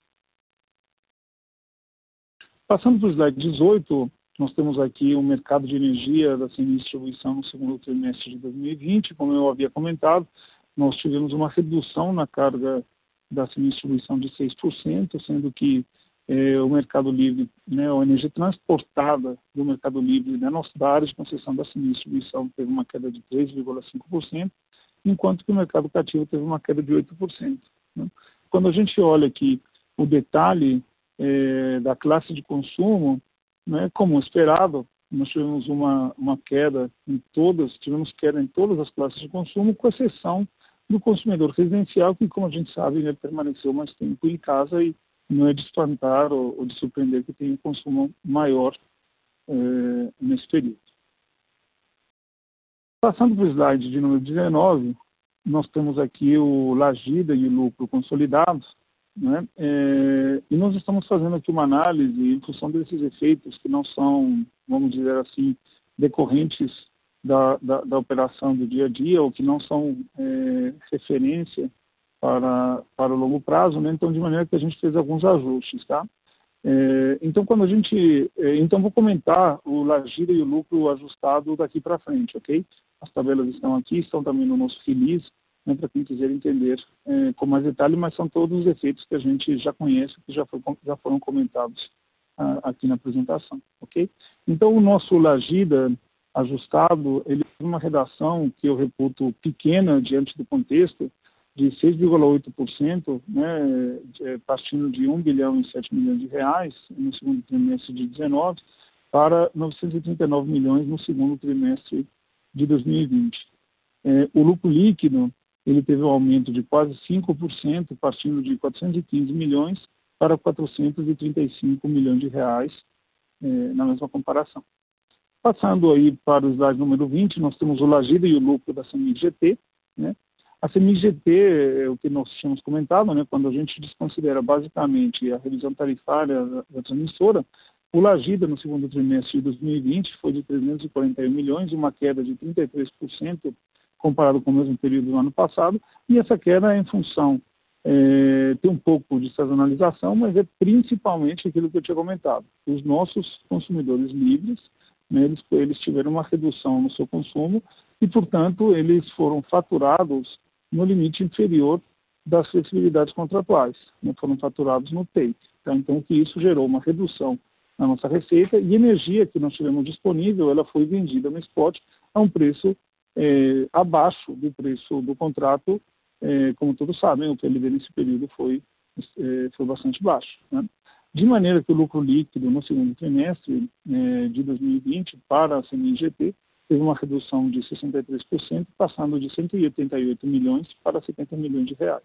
Passando para o slide dezoito, nós temos aqui o mercado de energia da C M I Distribuição no segundo trimestre de dois mil e vinte. Como eu havia comentado, nós tivemos uma redução na carga da C M I Distribuição de seis por cento, sendo que eh, o Mercado Livre, né, a energia transportada do Mercado Livre, né, da área de concessão da C M I Distribuição teve uma queda de três vírgula cinco por cento, enquanto que o mercado cativo teve uma queda de oito por cento. Né? Quando a gente olha aqui o detalhe eh, da classe de consumo, né, como esperado, nós tivemos uma, uma queda em todas, tivemos queda em todas as classes de consumo, com exceção do consumidor residencial, que, como a gente sabe, né, permaneceu mais tempo em casa e não é de espantar ou, ou de surpreender que tem um consumo maior eh, nesse período. Passando para o slide de número dezenove, nós temos aqui o Lagida e o lucro consolidados, né, eh, e nós estamos fazendo aqui uma análise em função desses efeitos que não são, vamos dizer assim, decorrentes Da, da, da operação do dia a dia, ou que não são é, referência para, para o longo prazo, né? Então, de maneira que a gente fez alguns ajustes, tá? É, então, quando a gente... É, então, vou comentar o Lagida e o lucro ajustado daqui para frente, ok? As tabelas estão aqui, estão também no nosso release, né, para quem quiser entender é, com mais detalhe, mas são todos os efeitos que a gente já conhece, que já, foi, já foram comentados ah, aqui na apresentação, ok? Então, o nosso Lagida ajustado, ele tem uma redação que eu reputo pequena diante do contexto, de seis vírgula oito por cento, né, partindo de um bilhão e sete milhões de reais no segundo trimestre de dezenove para novecentos e trinta e nove milhões no segundo trimestre de dois mil e vinte. É, o lucro líquido, ele teve um aumento de quase cinco por cento, partindo de quatrocentos e quinze milhões para quatrocentos e trinta e cinco milhões de reais eh, na mesma comparação. Passando aí para o slide número vinte, nós temos o Lagida e o lucro da CEMIG G T, né? A CEMIG G T, é o que nós tínhamos comentado, né? Quando a gente desconsidera basicamente a revisão tarifária da, da transmissora, o Lagida no segundo trimestre de dois mil e vinte foi de trezentos e quarenta e um milhões, uma queda de trinta e três por cento comparado com o mesmo período do ano passado, e essa queda é em função, é, tem um pouco de sazonalização, mas é principalmente aquilo que eu tinha comentado. Os nossos consumidores livres, né, eles, eles tiveram uma redução no seu consumo e, portanto, eles foram faturados no limite inferior das flexibilidades contratuais, né, foram faturados no take. Tá? Então, que isso gerou uma redução na nossa receita e energia que nós tivemos disponível, ela foi vendida no spot a um preço é, abaixo do preço do contrato, é, como todos sabem, o P L D nesse período foi, é, foi bastante baixo, né? De maneira que o lucro líquido no segundo trimestre é, de dois mil e vinte para a CEMIG G T teve uma redução de sessenta e três por cento, passando de cento e oitenta e oito milhões para setenta milhões de reais.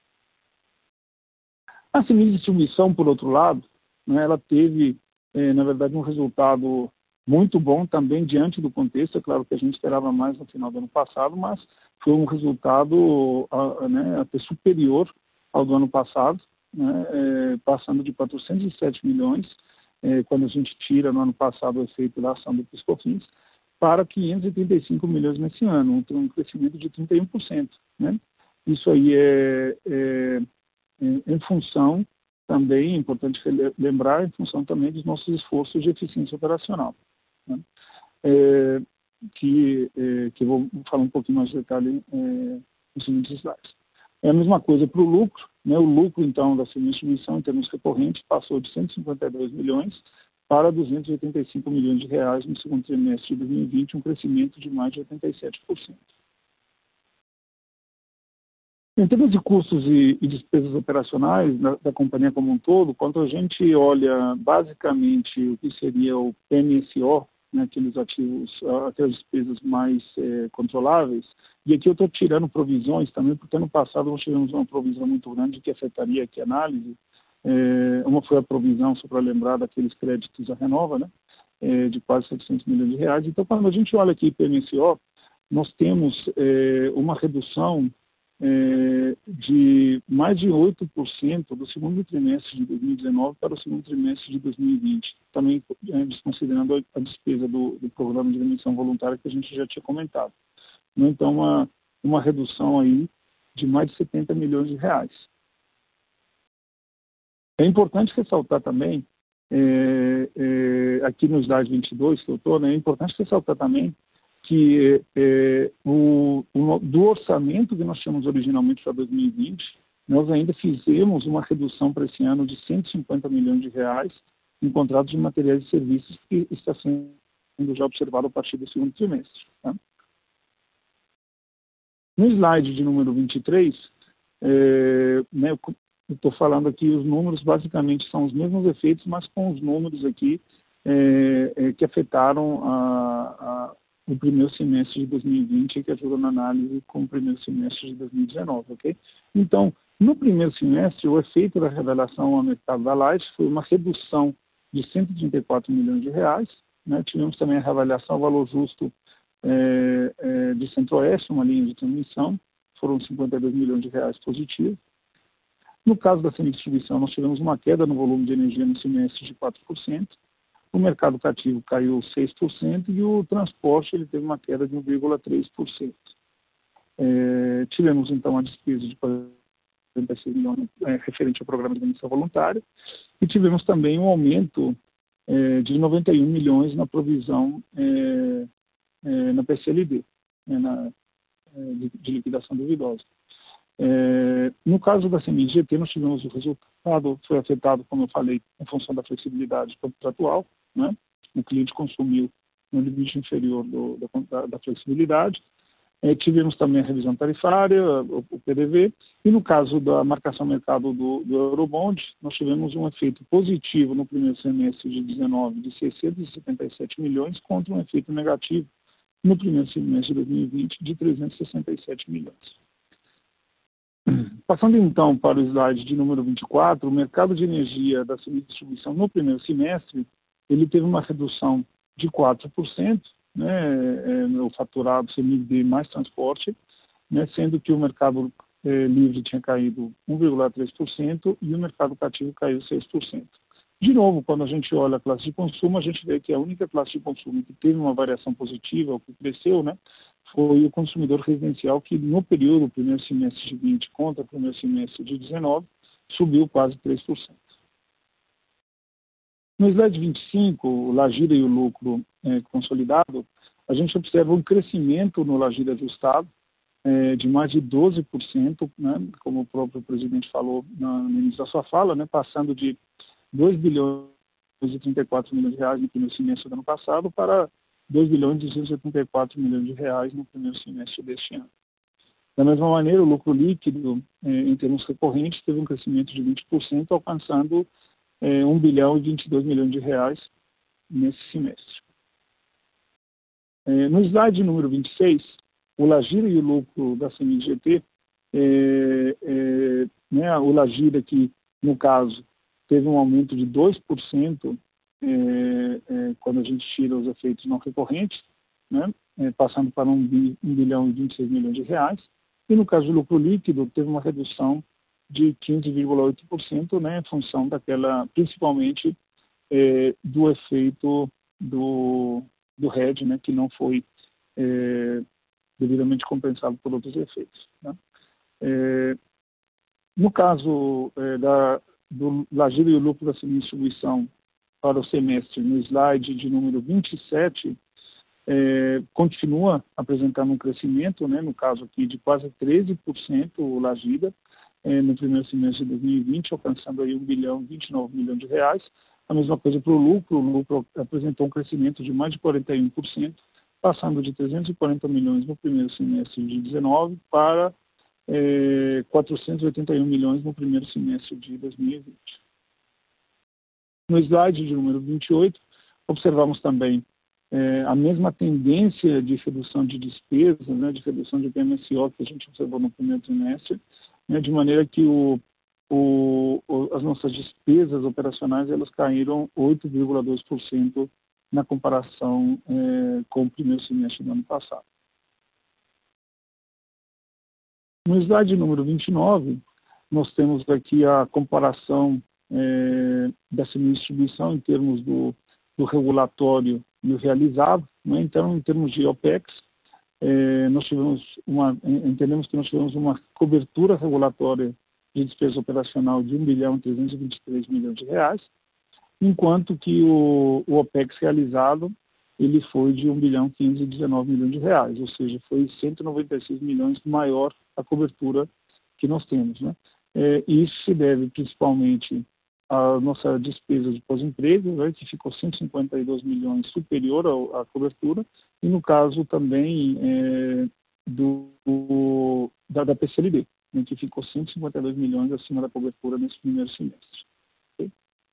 A CEMIG Distribuição, por outro lado, né, ela teve, é, na verdade, um resultado muito bom também diante do contexto. É claro que a gente esperava mais no final do ano passado, mas foi um resultado a, né, até superior ao do ano passado, né, é, passando de quatrocentos e sete milhões, é, quando a gente tira no ano passado o efeito da ação do PIS/COFINS, para quinhentos e trinta e cinco milhões nesse ano, então um crescimento de trinta e um por cento. Né? Isso aí é, é, é em função também, é importante lembrar, em função também dos nossos esforços de eficiência operacional, né? é, que, é, que eu vou falar um pouquinho mais de detalhe é, nos seguintes slides. É a mesma coisa para o lucro, né? O lucro, então, da CEMIG Distribuição, em termos recorrentes, passou de cento e cinquenta e dois milhões para duzentos e oitenta e cinco milhões de reais no segundo trimestre de dois mil e vinte, um crescimento de mais de oitenta e sete por cento. Em termos de custos e, e despesas operacionais da, da companhia como um todo, quando a gente olha basicamente o que seria o P M S O, né, aqueles ativos, aquelas despesas mais é, controláveis, e aqui eu estou tirando provisões também, porque ano passado nós tivemos uma provisão muito grande que afetaria aqui a análise. É, uma foi a provisão, só para lembrar, daqueles créditos à Renova, né, é, de quase setecentos milhões de reais. Então, quando a gente olha aqui P M S O, nós temos é, uma redução É, de mais de oito por cento do segundo trimestre de dois mil e dezenove para o segundo trimestre de dois mil e vinte, também é, desconsiderando a, a despesa do, do programa de demissão voluntária que a gente já tinha comentado. Então, uma, uma redução aí de mais de setenta milhões de reais. É importante ressaltar também, é, é, aqui no slide vinte e dois que eu estou, né, é importante ressaltar também que é, o, o, do orçamento que nós tínhamos originalmente para dois mil e vinte, nós ainda fizemos uma redução para esse ano de cento e cinquenta milhões de reais em contratos de materiais e serviços que está sendo já observado a partir do segundo trimestre. Tá? No slide de número vinte e três, é, né, eu estou falando aqui, os números basicamente são os mesmos efeitos, mas com os números aqui é, é, que afetaram a, a o primeiro semestre de dois mil e vinte, que ajuda na análise com o primeiro semestre de dois mil e dezenove, ok? Então, no primeiro semestre, o efeito da revelação ao mercado da Light foi uma redução de cento e trinta e quatro milhões de reais, né? Tivemos também a reavaliação ao valor justo é, é, de Centro-Oeste, uma linha de transmissão, foram cinquenta e dois milhões de reais positivos. No caso da CEMIG Distribuição, nós tivemos uma queda no volume de energia no semestre de quatro por cento, o mercado cativo caiu seis por cento e o transporte ele teve uma queda de um vírgula três por cento. É, tivemos, então, a despesa de quarenta e seis milhões é, referente ao programa de demissão voluntária e tivemos também um aumento é, de noventa e um milhões na provisão é, é, na P C L D, né, na, é, de, de liquidação duvidosa. É, no caso da CEMIG G T, nós tivemos o resultado, foi afetado, como eu falei, em função da flexibilidade contratual, né? O cliente consumiu no limite inferior do, da, da flexibilidade. É, tivemos também a revisão tarifária, o, o P D V, e no caso da marcação mercado do, do Eurobond, nós tivemos um efeito positivo no primeiro semestre de dezenove de seiscentos e setenta e sete milhões contra um efeito negativo no primeiro semestre de dois mil e vinte de trezentos e sessenta e sete milhões. Passando então para o slide de número vinte e quatro, o mercado de energia da distribuição no primeiro semestre, ele teve uma redução de quatro por cento, né, no faturado C M I D mais transporte, né, sendo que o mercado eh, livre tinha caído um vírgula três por cento e o mercado cativo caiu seis por cento. De novo, quando a gente olha a classe de consumo, a gente vê que a única classe de consumo que teve uma variação positiva, ou que cresceu, né, foi o consumidor residencial, que no período, primeiro semestre de vinte contra o primeiro semestre de dezenove, subiu quase três por cento. No slide vinte e cinco, o Lagida e o lucro é, consolidado, a gente observa um crescimento no Lagida ajustado é, de mais de doze por cento, né, como o próprio presidente falou no início da sua fala, né, passando de dois bilhões e trinta e quatro milhões de reais no primeiro semestre do ano passado para dois bilhões e duzentos e oitenta e quatro milhões de reais no primeiro semestre deste ano. Da mesma maneira, o lucro líquido, eh, em termos recorrentes, teve um crescimento de vinte por cento, alcançando eh, um bilhão e vinte e dois milhões de reais nesse semestre. Eh, no slide número vinte e seis, o Lagida e o lucro da C M I G T, eh, eh, né, o Lagida que, no caso, teve um aumento de dois por cento É, é, quando a gente tira os efeitos não recorrentes, né, é, passando para um, bi, um bilhão e vinte e seis milhões de reais, e no caso do lucro líquido teve uma redução de quinze vírgula oito por cento, né, em função daquela, principalmente é, do efeito do, do hedge, né, que não foi é, devidamente compensado por outros efeitos. Né. É, no caso é, da, do Lagida e o lucro da distribuição para o semestre, no slide de número vinte e sete, é, continua apresentando um crescimento, né, no caso aqui de quase treze por cento o Lagida, é, no primeiro semestre de dois mil e vinte, alcançando aí um bilhão e vinte e nove milhões de reais. A mesma coisa para o lucro, o lucro apresentou um crescimento de mais de quarenta e um por cento, passando de trezentos e quarenta milhões no primeiro semestre de dezenove para é, quatrocentos e oitenta e um milhões no primeiro semestre de dois mil e vinte. No slide de número vinte e oito, observamos também é, a mesma tendência de redução de despesas, né, de redução de P M S O que a gente observou no primeiro trimestre, né, de maneira que o, o, o, as nossas despesas operacionais elas caíram oito vírgula dois por cento na comparação é, com o primeiro semestre do ano passado. No slide número vinte e nove, nós temos aqui a comparação É, da C M I distribuição em termos do, do regulatório e o realizado, né? Então, em termos de OPEX, é, nós tivemos uma, entendemos que nós tivemos uma cobertura regulatória de despesa operacional de um bilhão trezentos e vinte e três milhões de reais, enquanto que o, o OPEX realizado ele foi de um bilhão quinhentos e dezenove milhões de reais, ou seja, foi cento e noventa e seis milhões maior a cobertura que nós temos, né? É, isso se deve principalmente a nossa despesa de pós-emprego, né, que ficou cento e cinquenta e dois milhões superior ao, à cobertura, e no caso também é, do, do, da, da P C L D, né, que ficou cento e cinquenta e dois milhões acima da cobertura nesse primeiro semestre. Okay?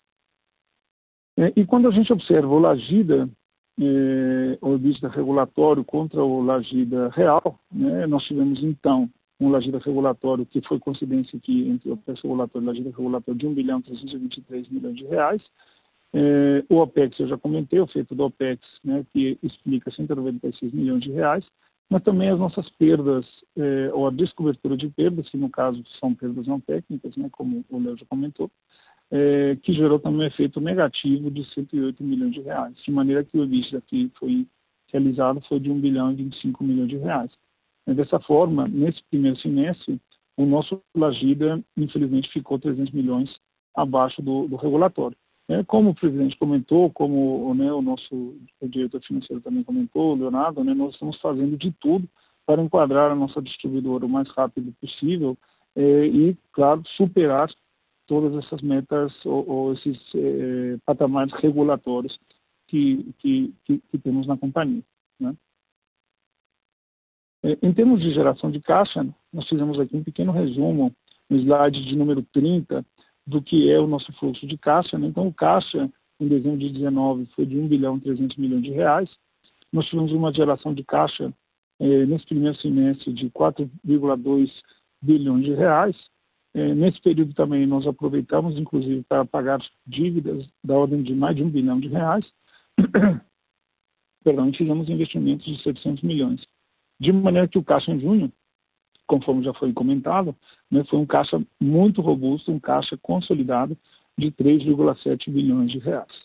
É, e quando a gente observa o Lagida, é, o EBITDA regulatório contra o Lagida real, né, nós tivemos então um Lagida regulatório que foi coincidência aqui entre o OPEX regulatório e o Lagida regulatório de um bilhão trezentos e vinte e três milhões de reais. É, o OPEX eu já comentei, o efeito do OPEX, né, que explica cento e noventa e seis milhões de reais, mas também as nossas perdas, é, ou a descobertura de perdas, que no caso são perdas não técnicas, né, como o Léo já comentou, é, que gerou também um efeito negativo de cento e oito milhões de reais, de maneira que o EBITDA que foi realizado foi de um bilhão e vinte e cinco milhões de reais. Dessa forma, nesse primeiro semestre, o nosso Lagida, infelizmente, ficou trezentos milhões abaixo do, do regulatório. É, como o presidente comentou, como né, o nosso o diretor financeiro também comentou, o Leonardo, né, nós estamos fazendo de tudo para enquadrar a nossa distribuidora o mais rápido possível é, e, claro, superar todas essas metas ou, ou esses é, patamares regulatórios que, que, que, que temos na companhia, né? Em termos de geração de caixa, nós fizemos aqui um pequeno resumo no slide de número trinta do que é o nosso fluxo de caixa, né? Então, o caixa em dezembro de dezenove foi de um bilhão e trezentos milhões de reais. Nós tivemos uma geração de caixa eh, nesse primeiro semestre de quatro vírgula dois bilhões de reais. É, nesse período também nós aproveitamos, inclusive, para pagar dívidas da ordem de mais de um bilhão de reais. Perdão, e fizemos investimentos de setecentos milhões. De maneira que o caixa em junho, conforme já foi comentado, né, foi um caixa muito robusto, um caixa consolidado de três vírgula sete bilhões de reais.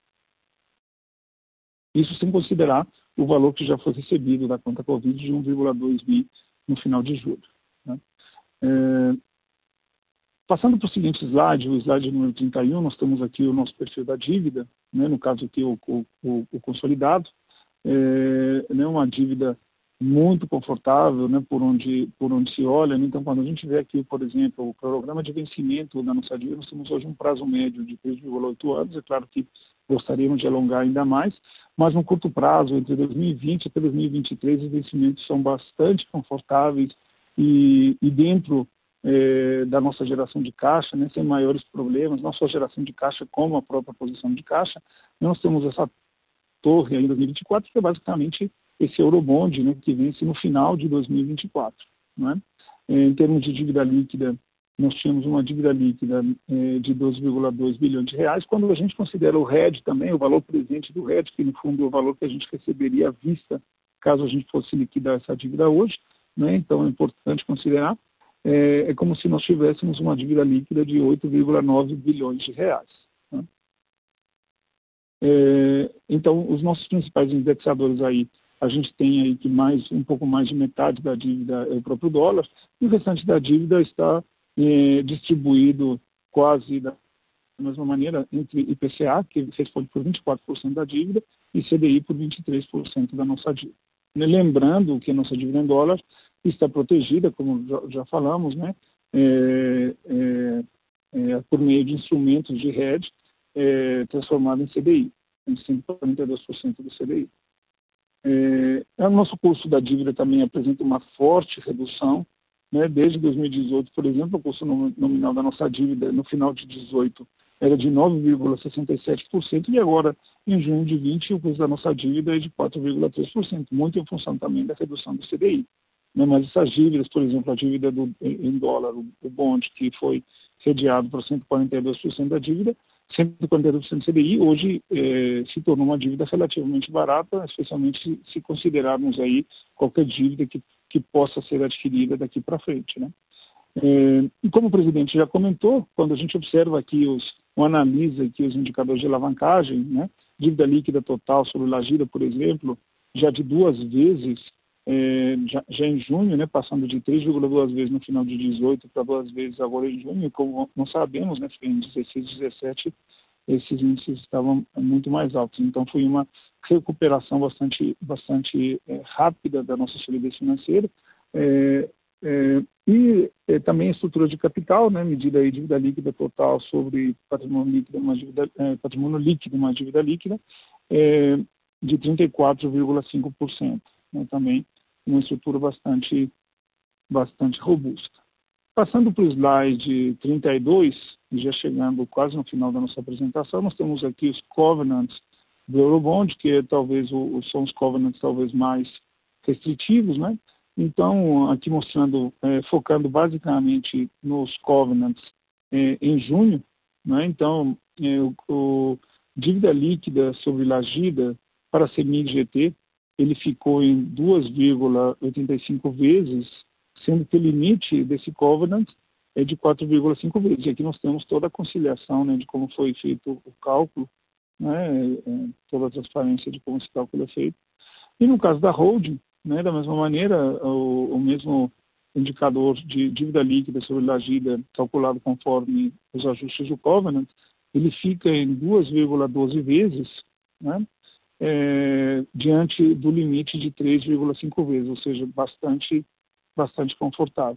Isso sem considerar o valor que já foi recebido da conta Covid de um vírgula dois bi no final de julho. Né? É, passando para o seguinte slide, o slide número trinta e um, nós temos aqui o nosso perfil da dívida, né, no caso aqui o, o, o, o consolidado, é, né, uma dívida muito confortável, né, por onde, por onde se olha. Né? Então, quando a gente vê aqui, por exemplo, o programa de vencimento da nossa dívida, nós temos hoje um prazo médio de três vírgula oito anos, é claro que gostaríamos de alongar ainda mais, mas no curto prazo, entre dois mil e vinte até dois mil e vinte e três, os vencimentos são bastante confortáveis e, e dentro eh, da nossa geração de caixa, né, sem maiores problemas, não só a geração de caixa como a própria posição de caixa. Nós temos essa torre aí em dois mil e vinte e quatro, que é basicamente esse Eurobond, né, que vence no final de dois mil e vinte e quatro. Né? Em termos de dívida líquida, nós tínhamos uma dívida líquida eh, de dois vírgula dois bilhões de reais. Quando a gente considera o R E D também, o valor presente do R E D, que no fundo é o valor que a gente receberia à vista caso a gente fosse liquidar essa dívida hoje, né? Então é importante considerar, é, é como se nós tivéssemos uma dívida líquida de oito vírgula nove bilhões de reais. Né? É, então, os nossos principais indexadores aí, a gente tem aí que mais, um pouco mais de metade da dívida é o próprio dólar, e o restante da dívida está é, distribuído quase da mesma maneira entre I P C A, que responde por vinte e quatro por cento da dívida, e C D I por vinte e três por cento da nossa dívida. Lembrando que a nossa dívida em dólar está protegida, como já, já falamos, né, é, é, é, por meio de instrumentos de R E D é, transformado em C D I, em cento e quarenta e dois por cento do C D I. É, o nosso custo da dívida também apresenta uma forte redução, né, desde dois mil e dezoito, por exemplo, o custo nominal da nossa dívida no final de dezoito era de nove vírgula sessenta e sete por cento e agora, em junho de vinte, o custo da nossa dívida é de quatro vírgula três por cento, muito em função também da redução do C D I. Né, mas essas dívidas, por exemplo, a dívida do, em dólar, o, o bond, que foi sediado para cento e quarenta e dois por cento da dívida, cento e quarenta e dois por cento do C D I, hoje eh, se tornou uma dívida relativamente barata, especialmente se, se considerarmos aí qualquer dívida que, que possa ser adquirida daqui para frente. Né? É, e como o presidente já comentou, quando a gente observa aqui, os, ou analisa aqui os indicadores de alavancagem, né, dívida líquida total sobre Lagida, por exemplo, já de duas vezes, é, já, já em junho, né, passando de três vírgula duas vezes no final de dezoito para duas vezes agora em junho, como nós sabemos, né, em dezesseis, dezessete, esses índices estavam muito mais altos. Então, foi uma recuperação bastante, bastante é, rápida da nossa solidez financeira. É, é, e é, também a estrutura de capital, né, medida aí dívida líquida total sobre patrimônio líquido, uma dívida, é, patrimônio líquido, uma dívida líquida, é, de trinta e quatro vírgula cinco por cento. Né, também uma estrutura bastante, bastante robusta. Passando para o slide trinta e dois, já chegando quase no final da nossa apresentação, nós temos aqui os covenants do Eurobond, que é, talvez o, são os covenants talvez mais restritivos, né? Então, aqui mostrando, é, focando basicamente nos covenants é, em junho, né? Então, é, o, o dívida líquida sobre Lagida para a CEMIG G T, ele ficou em duas vírgula oitenta e cinco vezes, sendo que o limite desse covenant é de quatro vírgula cinco vezes. E aqui nós temos toda a conciliação, né, de como foi feito o cálculo, né, toda a transparência de como esse cálculo é feito. E no caso da holding, né, da mesma maneira, o, o mesmo indicador de dívida líquida sobre Lagida, calculado conforme os ajustes do covenant, ele fica em duas vírgula doze vezes, né, é, diante do limite de três vírgula cinco vezes, ou seja, bastante, bastante confortável.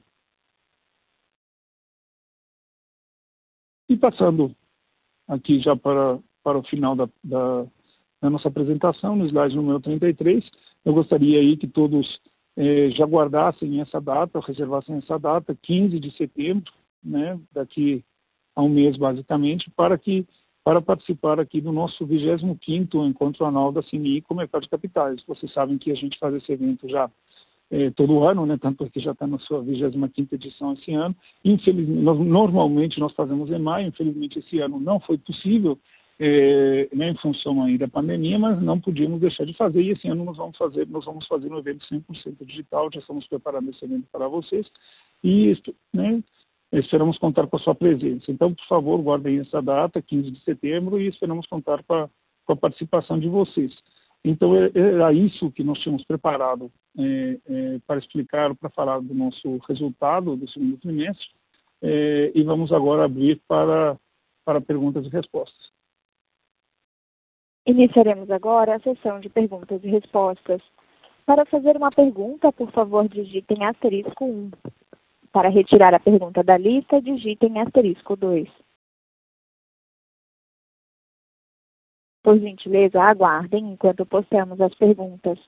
E passando aqui já para, para o final da, da, da nossa apresentação, no slide número trinta e três, eu gostaria aí que todos eh, já guardassem essa data, reservassem essa data, quinze de setembro, né, daqui a um mês basicamente, para, que, para participar aqui do nosso vigésimo quinto Encontro Anual da C N I com o Mercado de Capitais. Vocês sabem que a gente faz esse evento já é, todo ano, né, tanto que já está na sua vigésima quinta edição esse ano. Infelizmente, nós, normalmente nós fazemos em maio, infelizmente esse ano não foi possível, é, né, em função aí da pandemia, mas não podíamos deixar de fazer, e esse ano nós vamos fazer, nós vamos fazer um evento cem por cento digital, já estamos preparando esse evento para vocês, e né, esperamos contar com a sua presença. Então, por favor, guardem essa data, quinze de setembro, e esperamos contar com a, com a participação de vocês. Então, era isso que nós tínhamos preparado é, é, para explicar, para falar do nosso resultado do segundo trimestre, é, e vamos agora abrir para, para perguntas e respostas. Iniciaremos agora a sessão de perguntas e respostas. Para fazer uma pergunta, por favor, digitem asterisco um. Para retirar a pergunta da lista, digitem asterisco dois. Por gentileza, aguardem enquanto postamos as perguntas.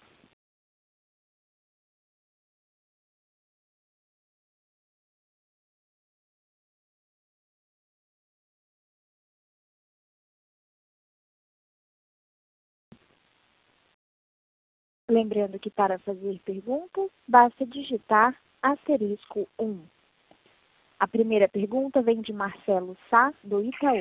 Lembrando que para fazer perguntas, basta digitar asterisco um. A primeira pergunta vem de Marcelo Sá, do Itaú.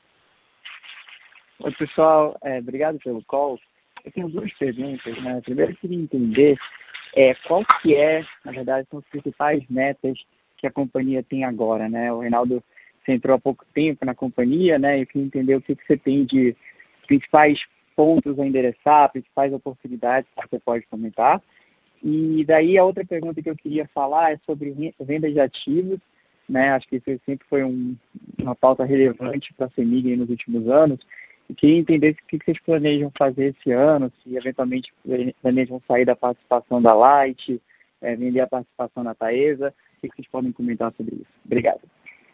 Oi, pessoal. É, obrigado pelo call. Eu tenho duas perguntas, né? Primeiro, eu queria entender é, qual que é, na verdade, são as principais metas que a companhia tem agora, né? O Reinaldo, você entrou há pouco tempo na companhia, né? Eu queria entender o que, que você tem de principais pontos a endereçar, principais oportunidades que você pode comentar. E daí a outra pergunta que eu queria falar é sobre venda de ativos, né? Acho que isso sempre foi um, uma pauta relevante para a CEMIG nos últimos anos. Eu queria entender o que vocês planejam fazer esse ano, se eventualmente planejam sair da participação da Light, é, vender a participação na Taesa. O que vocês podem comentar sobre isso? Obrigado.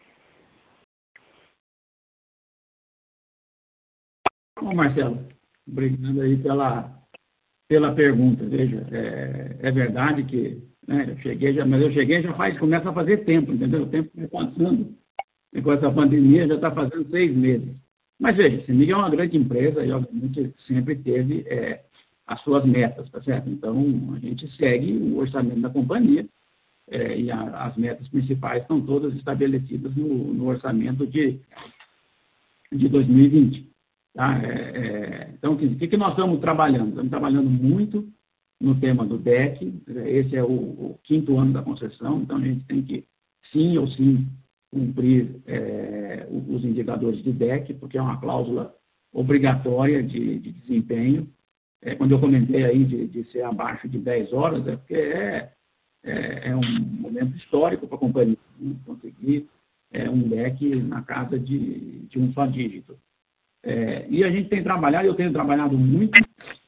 Bom, Marcelo, obrigado aí pela, pela pergunta. Veja, é, é verdade que né, eu cheguei já, mas eu cheguei já faz, começa a fazer tempo, entendeu? O tempo está passando. E com essa pandemia já está fazendo seis meses. Mas veja, a CEMIG é uma grande empresa e, obviamente, sempre teve é, as suas metas, tá certo? Então, a gente segue o orçamento da companhia é, e a, as metas principais estão todas estabelecidas no, no orçamento de, de dois mil e vinte. Tá? É, é, então, o que, que nós estamos trabalhando? Estamos trabalhando muito no tema do D E C, esse é o, o quinto ano da concessão, então a gente tem que, sim ou sim, cumprir é, os indicadores de D E C, porque é uma cláusula obrigatória de, de desempenho. É, quando eu comentei aí de, de ser abaixo de dez horas, é porque é, é, é um momento histórico para a companhia conseguir é, um D E C na casa de, de um só dígito. É, e a gente tem trabalhado, eu tenho trabalhado muito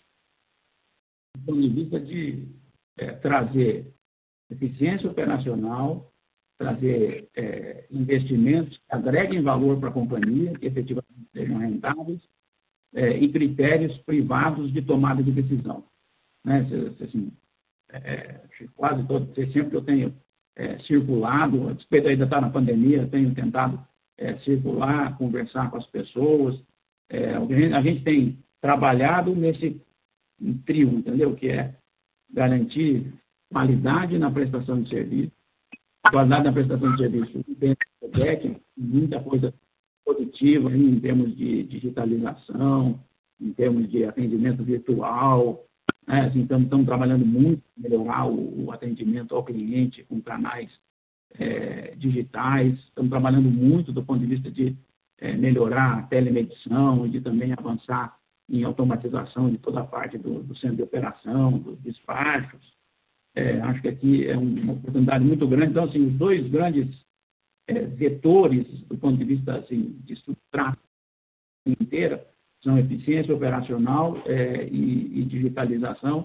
do ponto de vista de é, trazer eficiência operacional, trazer é, investimentos que agreguem valor para a companhia, que efetivamente sejam rentáveis, é, e critérios privados de tomada de decisão. Né? Assim, é, quase todo, sempre que eu tenho é, circulado, a despeito ainda estar na pandemia, tenho tentado é, circular, conversar com as pessoas. É, a gente tem trabalhado nesse trio, entendeu? Que é garantir qualidade na prestação de serviço, qualidade na prestação de serviço dentro do D E C, muita coisa positiva em termos de digitalização, em termos de atendimento virtual, né? Assim, estamos, estamos trabalhando muito para melhorar o, o atendimento ao cliente com canais é, digitais, estamos trabalhando muito do ponto de vista de é, melhorar a telemedição e de também avançar em automatização de toda a parte do, do centro de operação, dos despachos. É, acho que aqui é uma oportunidade muito grande. Então, assim, os dois grandes é, vetores do ponto de vista assim, de estrutura inteira são eficiência operacional é, e, e digitalização.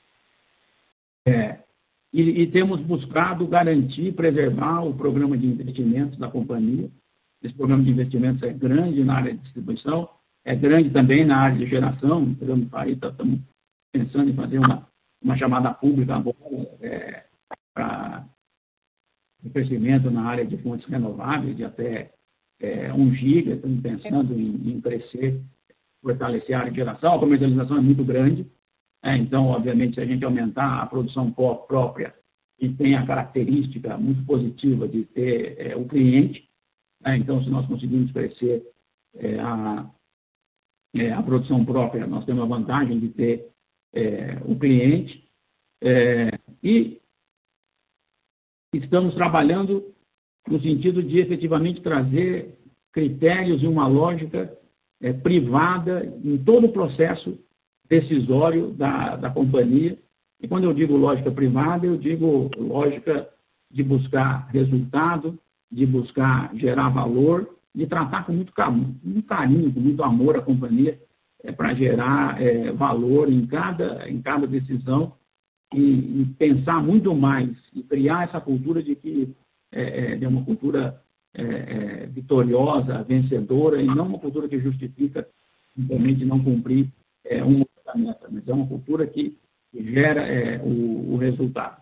É, e, e temos buscado garantir e preservar o programa de investimentos da companhia. Esse programa de investimentos é grande na área de distribuição, é grande também na área de geração. Estamos pensando em fazer uma, uma chamada pública agora é, para o crescimento na área de fontes renováveis de até é, um giga. Estamos pensando em, em crescer, fortalecer a área de geração. A comercialização é muito grande. É, então, obviamente, se a gente aumentar a produção própria, que tem a característica muito positiva de ter é, o cliente, é, então, se nós conseguirmos crescer é, a, é, a produção própria, nós temos a vantagem de ter é, o cliente é, e estamos trabalhando no sentido de efetivamente trazer critérios e uma lógica é, privada em todo o processo decisório da, da companhia. E quando eu digo lógica privada, eu digo lógica de buscar resultado, de buscar gerar valor, de tratar com muito carinho, muito carinho com muito amor a companhia, é, para gerar é, valor em cada, em cada decisão e, e pensar muito mais e criar essa cultura de que é, é uma cultura é, é, vitoriosa, vencedora, e não uma cultura que justifica simplesmente não cumprir é, uma meta, mas é uma cultura que, que gera é, o, o resultado.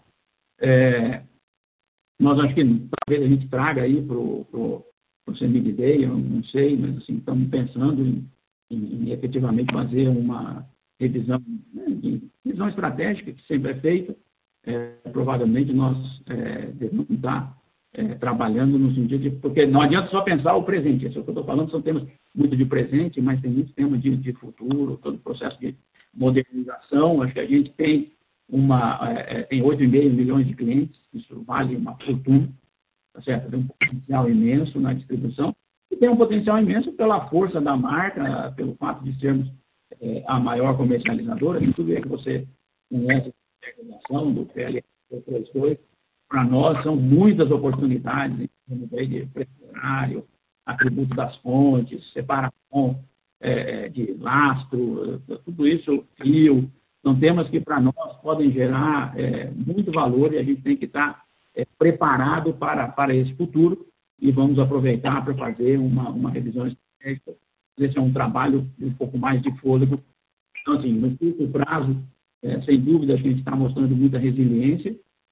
É, nós acho que talvez a gente traga aí para o CEMIG Day, eu não sei, mas assim, estamos pensando em, em, em efetivamente fazer uma revisão, né, de, revisão estratégica que sempre é feita. É, provavelmente nós é, devemos estar é, trabalhando no sentido de... Porque não adianta só pensar o presente. Isso é o que eu estou falando, são temas muito de presente, mas tem muitos temas de, de futuro, todo o processo de modernização. Acho que a gente tem uma é, tem oito vírgula cinco milhões de clientes, isso vale uma fortuna, tá certo? Tem um potencial imenso na distribuição e tem um potencial imenso pela força da marca, pelo fato de sermos é, a maior comercializadora. Em tudo é que você conhece a regulamentação do P L S trinta e dois, para nós são muitas oportunidades em termos de pressionário, atributo das fontes, separação é, de lastro, tudo isso, fio, são temas que para nós podem gerar é, muito valor e a gente tem que estar é, preparado para, para esse futuro e vamos aproveitar para fazer uma, uma revisão estratégica. Esse é um trabalho de um pouco mais de fôlego. Então, assim, no curto prazo, é, sem dúvida, a gente está mostrando muita resiliência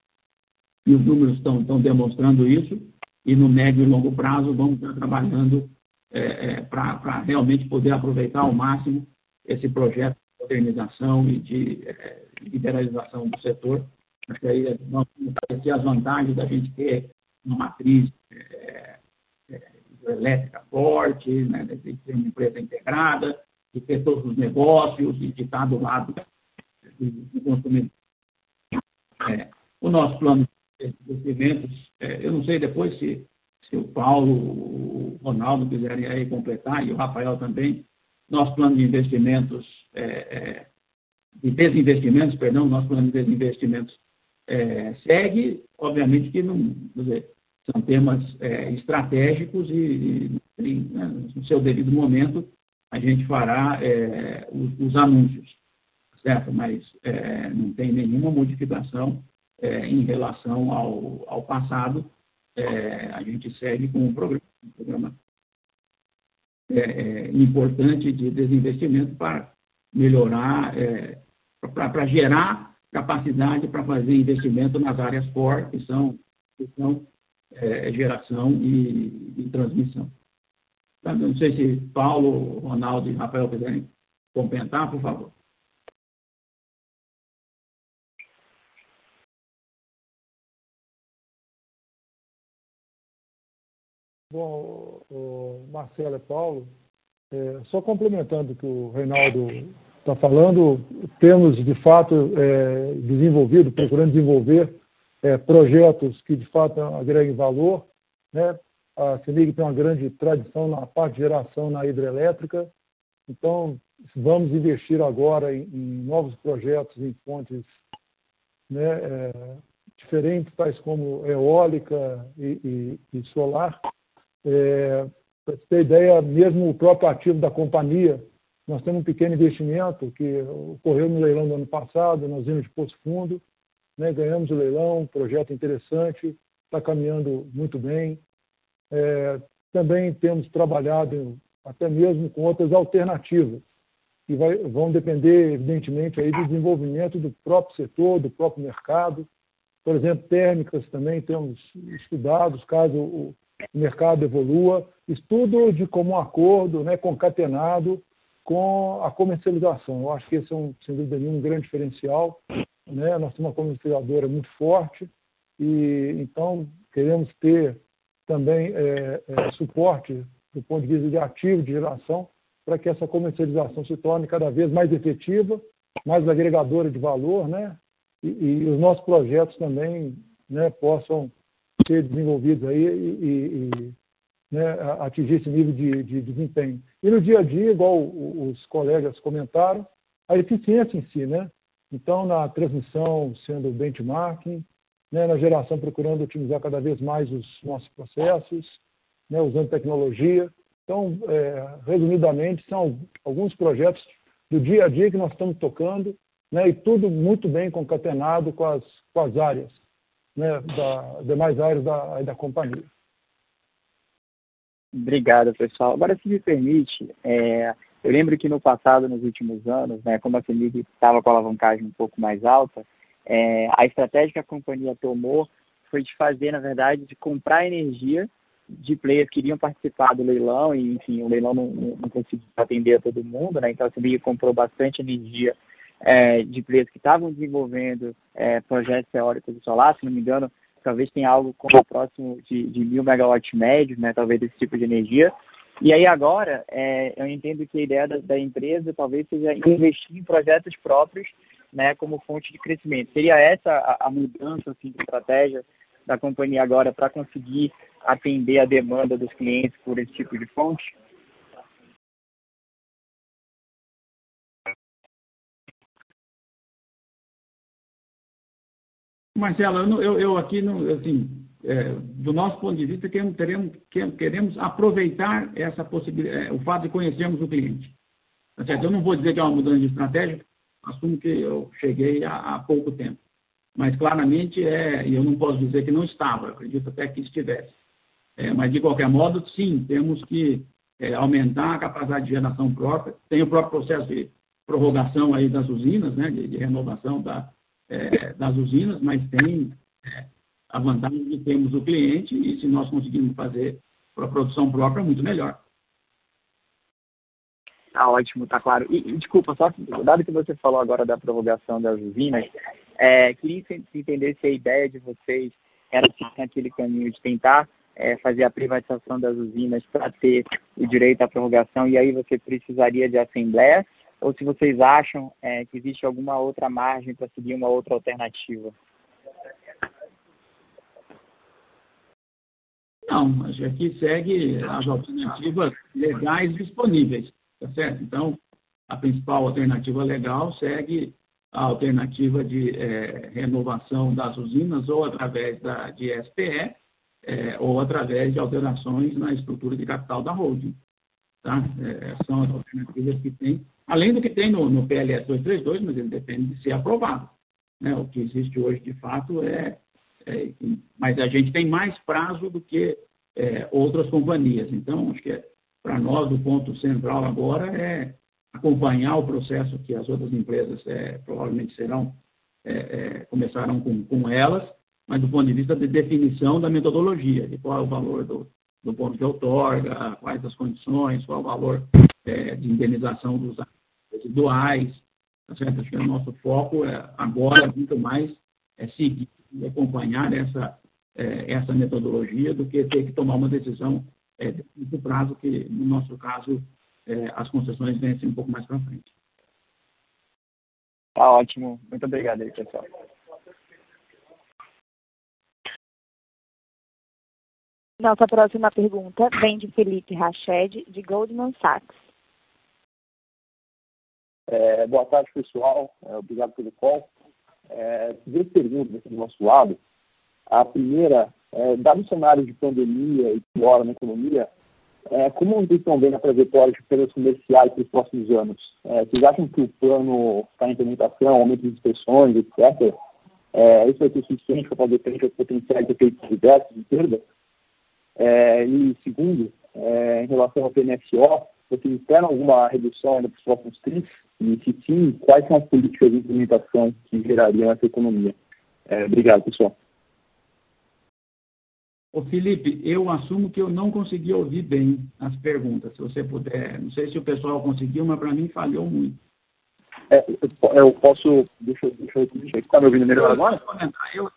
e os números estão, estão demonstrando isso. E no médio e longo prazo, vamos estar trabalhando é, é, para realmente poder aproveitar ao máximo esse projeto de modernização e de é, liberalização do setor. Acho que aí nós vamos aparecer as vantagens da gente ter uma matriz é, é, hidrelétrica forte, né, de ter uma empresa integrada, de ter todos os negócios e de estar do lado do, do consumidor. É, o nosso plano de investimentos, é, eu não sei depois se, se o Paulo, o Ronaldo quiserem aí completar, e o Rafael também, nosso plano de investimentos, é, é, de desinvestimentos, perdão, nosso plano de desinvestimentos é, segue, obviamente que não, quer dizer, são temas é, estratégicos e, e né, no seu devido momento, a gente fará é, os, os anúncios, certo? Mas é, não tem nenhuma modificação é, em relação ao, ao passado. É, a gente segue com um programa, um programa é, é, importante de desinvestimento para melhorar, é, para gerar capacidade para fazer investimento nas áreas core, que são, que são é, geração e, e transmissão. Então, não sei se Paulo, Ronaldo e Rafael quiserem complementar, por favor. Bom, o Marcelo e Paulo, é, só complementando o que o Reinaldo está falando, temos, de fato, é, desenvolvido, procurando desenvolver é, projetos que, de fato, agreguem valor, né? A CEMIG tem uma grande tradição na parte de geração na hidrelétrica, então vamos investir agora em, em novos projetos em fontes, né, é, diferentes, tais como eólica e, e, e solar. É, para você ter ideia, mesmo o próprio ativo da companhia, nós temos um pequeno investimento que ocorreu no leilão do ano passado, nós vimos de Poço Fundo, né, ganhamos o leilão, um projeto interessante, está caminhando muito bem. É, também temos trabalhado até mesmo com outras alternativas, que vai, vão depender, evidentemente, aí do desenvolvimento do próprio setor, do próprio mercado. Por exemplo, térmicas também temos estudado, caso o mercado evolua. Estudo de comum acordo, né, concatenado, com a comercialização. Eu acho que esse é, um, sem dúvida nenhuma, um grande diferencial, né? Nós temos uma comercializadora muito forte e, então, queremos ter também é, é, suporte do ponto de vista de ativo de geração para que essa comercialização se torne cada vez mais efetiva, mais agregadora de valor, né? E, e os nossos projetos também, né, possam ser desenvolvidos aí e, e né, atingir esse nível de, de desempenho. E no dia a dia, igual os colegas comentaram, a eficiência em si, né? Então, na transmissão, sendo benchmarking, né, na geração, procurando otimizar cada vez mais os nossos processos, né, usando tecnologia. Então, é, resumidamente, são alguns projetos do dia a dia que nós estamos tocando, né, e tudo muito bem concatenado com as, com as áreas, né, da, demais áreas da, da companhia. Obrigado, pessoal. Agora, se me permite, é, eu lembro que no passado, nos últimos anos, né, como a CEMIG estava com a alavancagem um pouco mais alta, é, a estratégia que a companhia tomou foi de fazer, na verdade, de comprar energia de players que iriam participar do leilão, e, enfim, o leilão não, não conseguiu atender a todo mundo, né, então a CEMIG comprou bastante energia é, de players que estavam desenvolvendo é, projetos eólicos e solar, se não me engano, talvez tenha algo como próximo de, de mil megawatts médios, né, talvez desse tipo de energia. E aí agora, é, eu entendo que a ideia da, da empresa talvez seja investir em projetos próprios, né, como fonte de crescimento. Seria essa a, a mudança assim, de estratégia da companhia agora para conseguir atender a demanda dos clientes por esse tipo de fonte? Marcelo, eu, eu aqui, não, assim, é, do nosso ponto de vista, queremos, teremos, queremos aproveitar essa possibilidade, é, o fato de conhecermos o cliente. Tá certo? Eu não vou dizer que é uma mudança de estratégia, assumo que eu cheguei há, há pouco tempo. Mas, claramente, é, eu não posso dizer que não estava, acredito até que estivesse. É, mas, de qualquer modo, sim, temos que é, aumentar a capacidade de geração própria. Tem o próprio processo de prorrogação aí das usinas, né, de, de renovação da É, das usinas, mas tem é, a vantagem de termos o cliente e se nós conseguirmos fazer para a produção própria, muito melhor. Tá ótimo, tá claro. E, e desculpa, só que, dado que você falou agora da prorrogação das usinas, é, queria entender se a ideia de vocês era seguir aquele caminho de tentar é, fazer a privatização das usinas para ter o direito à prorrogação e aí você precisaria de assembleia, ou se vocês acham é, que existe alguma outra margem para seguir uma outra alternativa? Não, a gente aqui segue as alternativas legais disponíveis, tá certo? Então, a principal alternativa legal segue a alternativa de é, renovação das usinas ou através da, de S P E é, ou através de alterações na estrutura de capital da holding. Tá? É, são as alternativas que tem, além do que tem no, no P L S duzentos e trinta e dois, mas ele depende de ser aprovado. Né? O que existe hoje, de fato, é, é... Mas a gente tem mais prazo do que é, outras companhias. Então, acho que é, para nós, o ponto central agora é acompanhar o processo que as outras empresas é, provavelmente serão, é, é, começarão com, com elas, mas do ponto de vista de definição da metodologia, de qual é o valor do do ponto de outorga, quais as condições, qual o valor é, de indenização dos residuais, tá certo? Acho que o nosso foco é, agora muito mais é seguir e acompanhar essa, é, essa metodologia do que ter que tomar uma decisão é, de curto prazo, que no nosso caso é, as concessões vencem um pouco mais para frente. Tá ótimo. Muito obrigado aí, pessoal. Nossa próxima pergunta vem de Felipe Rached, de Goldman Sachs. É, boa tarde, pessoal. É, obrigado pelo call. É, duas perguntas aqui do nosso lado. A primeira, é, dado o cenário de pandemia e piora na economia, é, como vocês estão vendo a trajetória de perdas comerciais para os próximos anos? É, vocês acham que o plano está em implementação, aumento de inspeções, etcétera, é, isso vai ser suficiente para fazer frente aos potenciais efeitos diversos de perda? É, e segundo, é, em relação ao P M S O, vocês esperam alguma redução ainda para os próximos trimestres? E se sim, quais são as políticas de implementação que gerariam essa economia? É, obrigado, pessoal. Ô, Felipe, eu assumo que eu não consegui ouvir bem as perguntas. Se você puder, não sei se o pessoal conseguiu, mas para mim falhou muito. É, eu posso... Deixa, deixa eu... Deixa eu está me ouvindo melhor agora? Eu...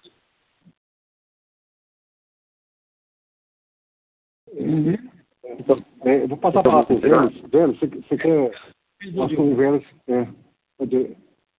Uhum. Então, é, eu vou passar para o Vélez. Vélez, você, você quer... Acho que o Vélez... É, pode...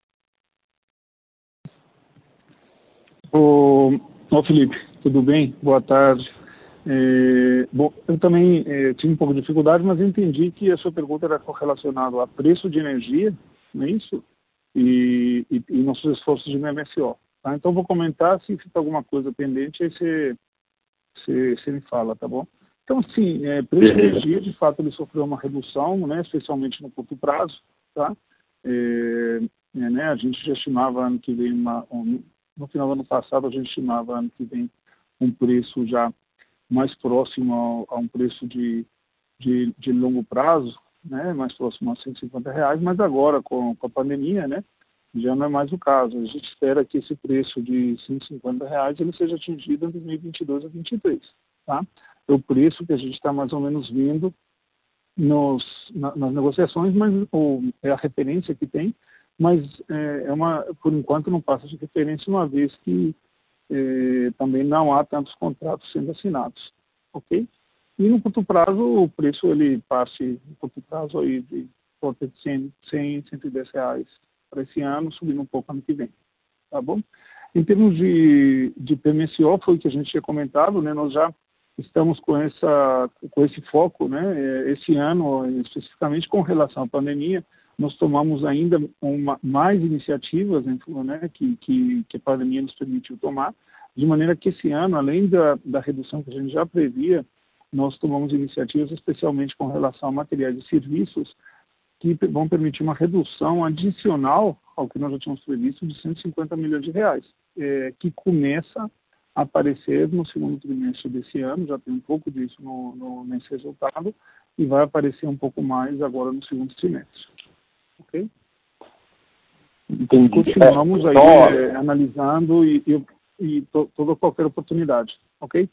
Ô, ô, Felipe, tudo bem? Boa tarde. É, bom, eu também é, tive um pouco de dificuldade, mas entendi que a sua pergunta era correlacionada a preço de energia, não é isso? E, e, e nossos esforços de M S O. Tá? Então, vou comentar, se fica alguma coisa pendente, aí você, você, você me fala, tá bom? Então, sim, é, preço de energia, de fato, ele sofreu uma redução, né, especialmente no curto prazo, tá? É, é, né, a gente já estimava ano que vem, uma, um, no final do ano passado, a gente estimava ano que vem um preço já mais próximo ao, a um preço de, de, de longo prazo, né, mais próximo a cento e cinquenta reais, mas agora, com, com a pandemia, né, já não é mais o caso. A gente espera que esse preço de cento e cinquenta reais ele seja atingido em dois mil e vinte e dois a vinte e três, tá? É o preço que a gente está mais ou menos vendo nos, na, nas negociações, mas ou, é a referência que tem, mas é, é uma, por enquanto não passa de referência, uma vez que é, também não há tantos contratos sendo assinados, ok? E no curto prazo, o preço ele passe, no curto prazo, aí de volta de cem, cento e dez reais para esse ano, subindo um pouco ano que vem, tá bom? Em termos de, de P M S O, foi o que a gente tinha comentado, né? Nós já estamos com, essa, com esse foco, né? Esse ano, especificamente com relação à pandemia, nós tomamos ainda uma, mais iniciativas, né, que, que, que a pandemia nos permitiu tomar, de maneira que esse ano, além da, da redução que a gente já previa, nós tomamos iniciativas especialmente com relação a materiais e serviços que vão permitir uma redução adicional ao que nós já tínhamos previsto de cento e cinquenta milhões de reais, é, que começa a aparecer no segundo trimestre desse ano, já tem um pouco disso no, no, nesse resultado, e vai aparecer um pouco mais agora no segundo trimestre. Ok? Entendi. Continuamos é, aí só... é, analisando e, e, e to, toda qualquer oportunidade. Ok?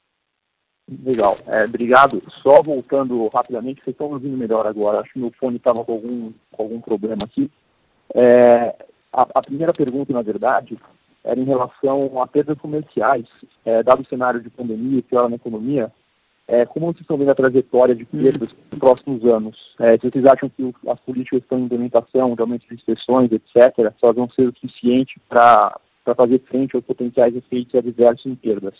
Legal. É, obrigado. Só voltando rapidamente, vocês estão ouvindo melhor agora. Acho que meu fone estava com algum, com algum problema aqui. É, a, a primeira pergunta, na verdade, era em relação a perdas comerciais. É, dado o cenário de pandemia e piora na economia, é, como vocês estão vendo a trajetória de perdas nos próximos anos? É, se vocês acham que as políticas que estão em implementação, de aumento de inspeções, etcétera, só vão ser o suficiente para fazer frente aos potenciais efeitos adversos em perdas?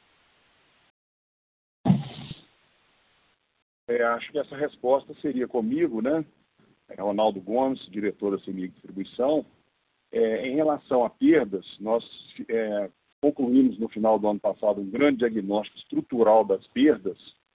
É, acho que essa resposta seria comigo, né? É, Ronaldo Gomes, diretor da CEMIG Distribuição. É, em relação a perdas, nós é, concluímos no final do ano passado um grande diagnóstico estrutural das perdas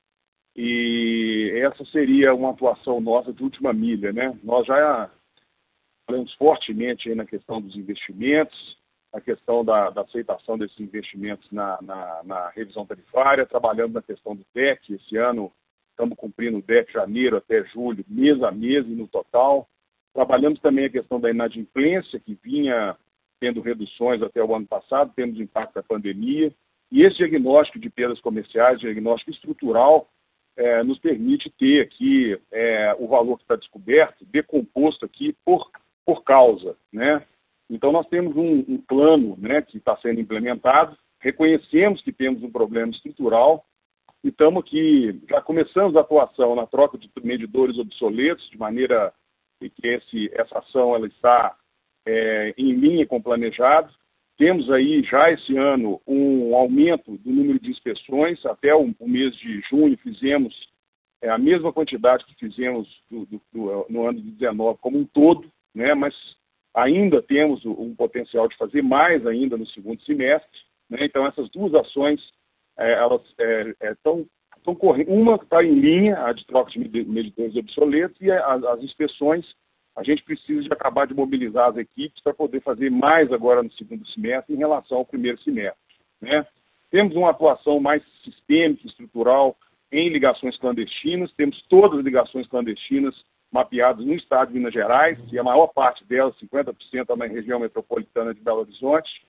e essa seria uma atuação nossa de última milha, né? Nós já falamos fortemente aí na questão dos investimentos, a questão da, da aceitação desses investimentos na, na, na revisão tarifária, trabalhando na questão do D E C. Esse ano estamos cumprindo o D E C de janeiro até julho, mês a mês e no total. Trabalhamos também a questão da inadimplência, que vinha tendo reduções até o ano passado, temos o impacto da pandemia. E esse diagnóstico de perdas comerciais, diagnóstico estrutural, é, nos permite ter aqui é, o valor que está descoberto, decomposto aqui por, por causa, né? Então, nós temos um, um plano, né, que está sendo implementado, reconhecemos que temos um problema estrutural e estamos aqui, já começamos a atuação na troca de medidores obsoletos, de maneira que esse, essa ação ela está é, em linha com o planejado. Temos aí já esse ano um aumento do número de inspeções, até o, o mês de junho fizemos é, a mesma quantidade que fizemos do, do, do, no ano de dezenove como um todo, né, mas ainda temos um potencial de fazer mais ainda no segundo semestre, né? Então essas duas ações, é, elas estão é, é, correndo, uma está em linha, a de troca de medidores obsoletos, e as, as inspeções, a gente precisa de acabar de mobilizar as equipes para poder fazer mais agora no segundo semestre em relação ao primeiro semestre, né? Temos uma atuação mais sistêmica, estrutural, em ligações clandestinas, temos todas as ligações clandestinas mapeados no estado de Minas Gerais, e a maior parte delas, cinquenta por cento, está na região metropolitana de Belo Horizonte.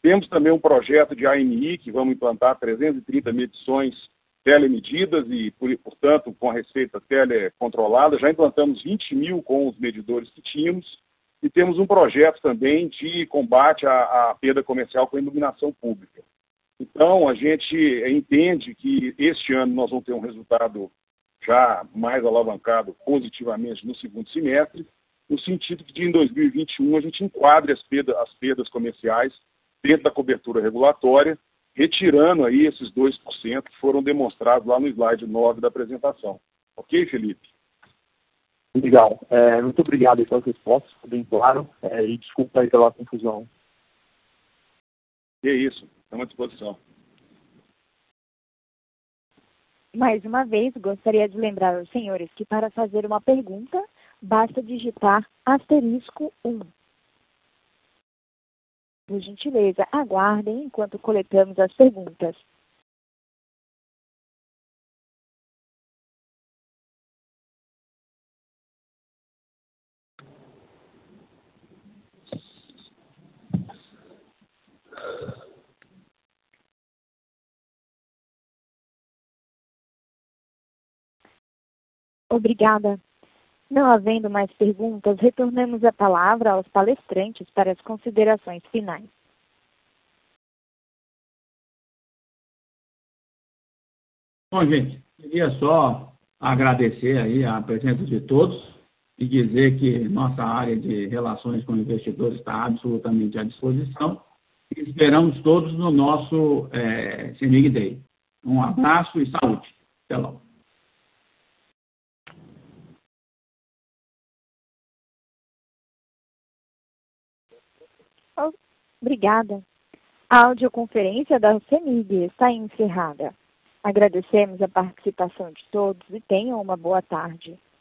Temos também um projeto de A M I, que vamos implantar trezentas e trinta medições telemedidas e, por, portanto, com a receita telecontrolada. Já implantamos vinte mil com os medidores que tínhamos. E temos um projeto também de combate à, à perda comercial com a iluminação pública. Então, a gente entende que este ano nós vamos ter um resultado já mais alavancado positivamente no segundo semestre, no sentido de, em dois mil e vinte e um, a gente enquadre as perdas, as perdas comerciais dentro da cobertura regulatória, retirando aí esses dois por cento que foram demonstrados lá no slide nove da apresentação. Ok, Felipe? Legal. É, muito obrigado aí pelas respostas, ficou bem claro, é, e desculpa aí pela confusão. É isso, estamos à disposição. Mais uma vez, gostaria de lembrar aos senhores que para fazer uma pergunta, basta digitar asterisco um. Por gentileza, aguardem enquanto coletamos as perguntas. Obrigada. Não havendo mais perguntas, retornamos a palavra aos palestrantes para as considerações finais. Bom, gente, queria só agradecer aí a presença de todos e dizer que nossa área de relações com investidores está absolutamente à disposição e esperamos todos no nosso é, CEMIG Day. Um abraço e saúde. Até logo. Obrigada. A audioconferência da CEMIG está encerrada. Agradecemos a participação de todos e tenham uma boa tarde.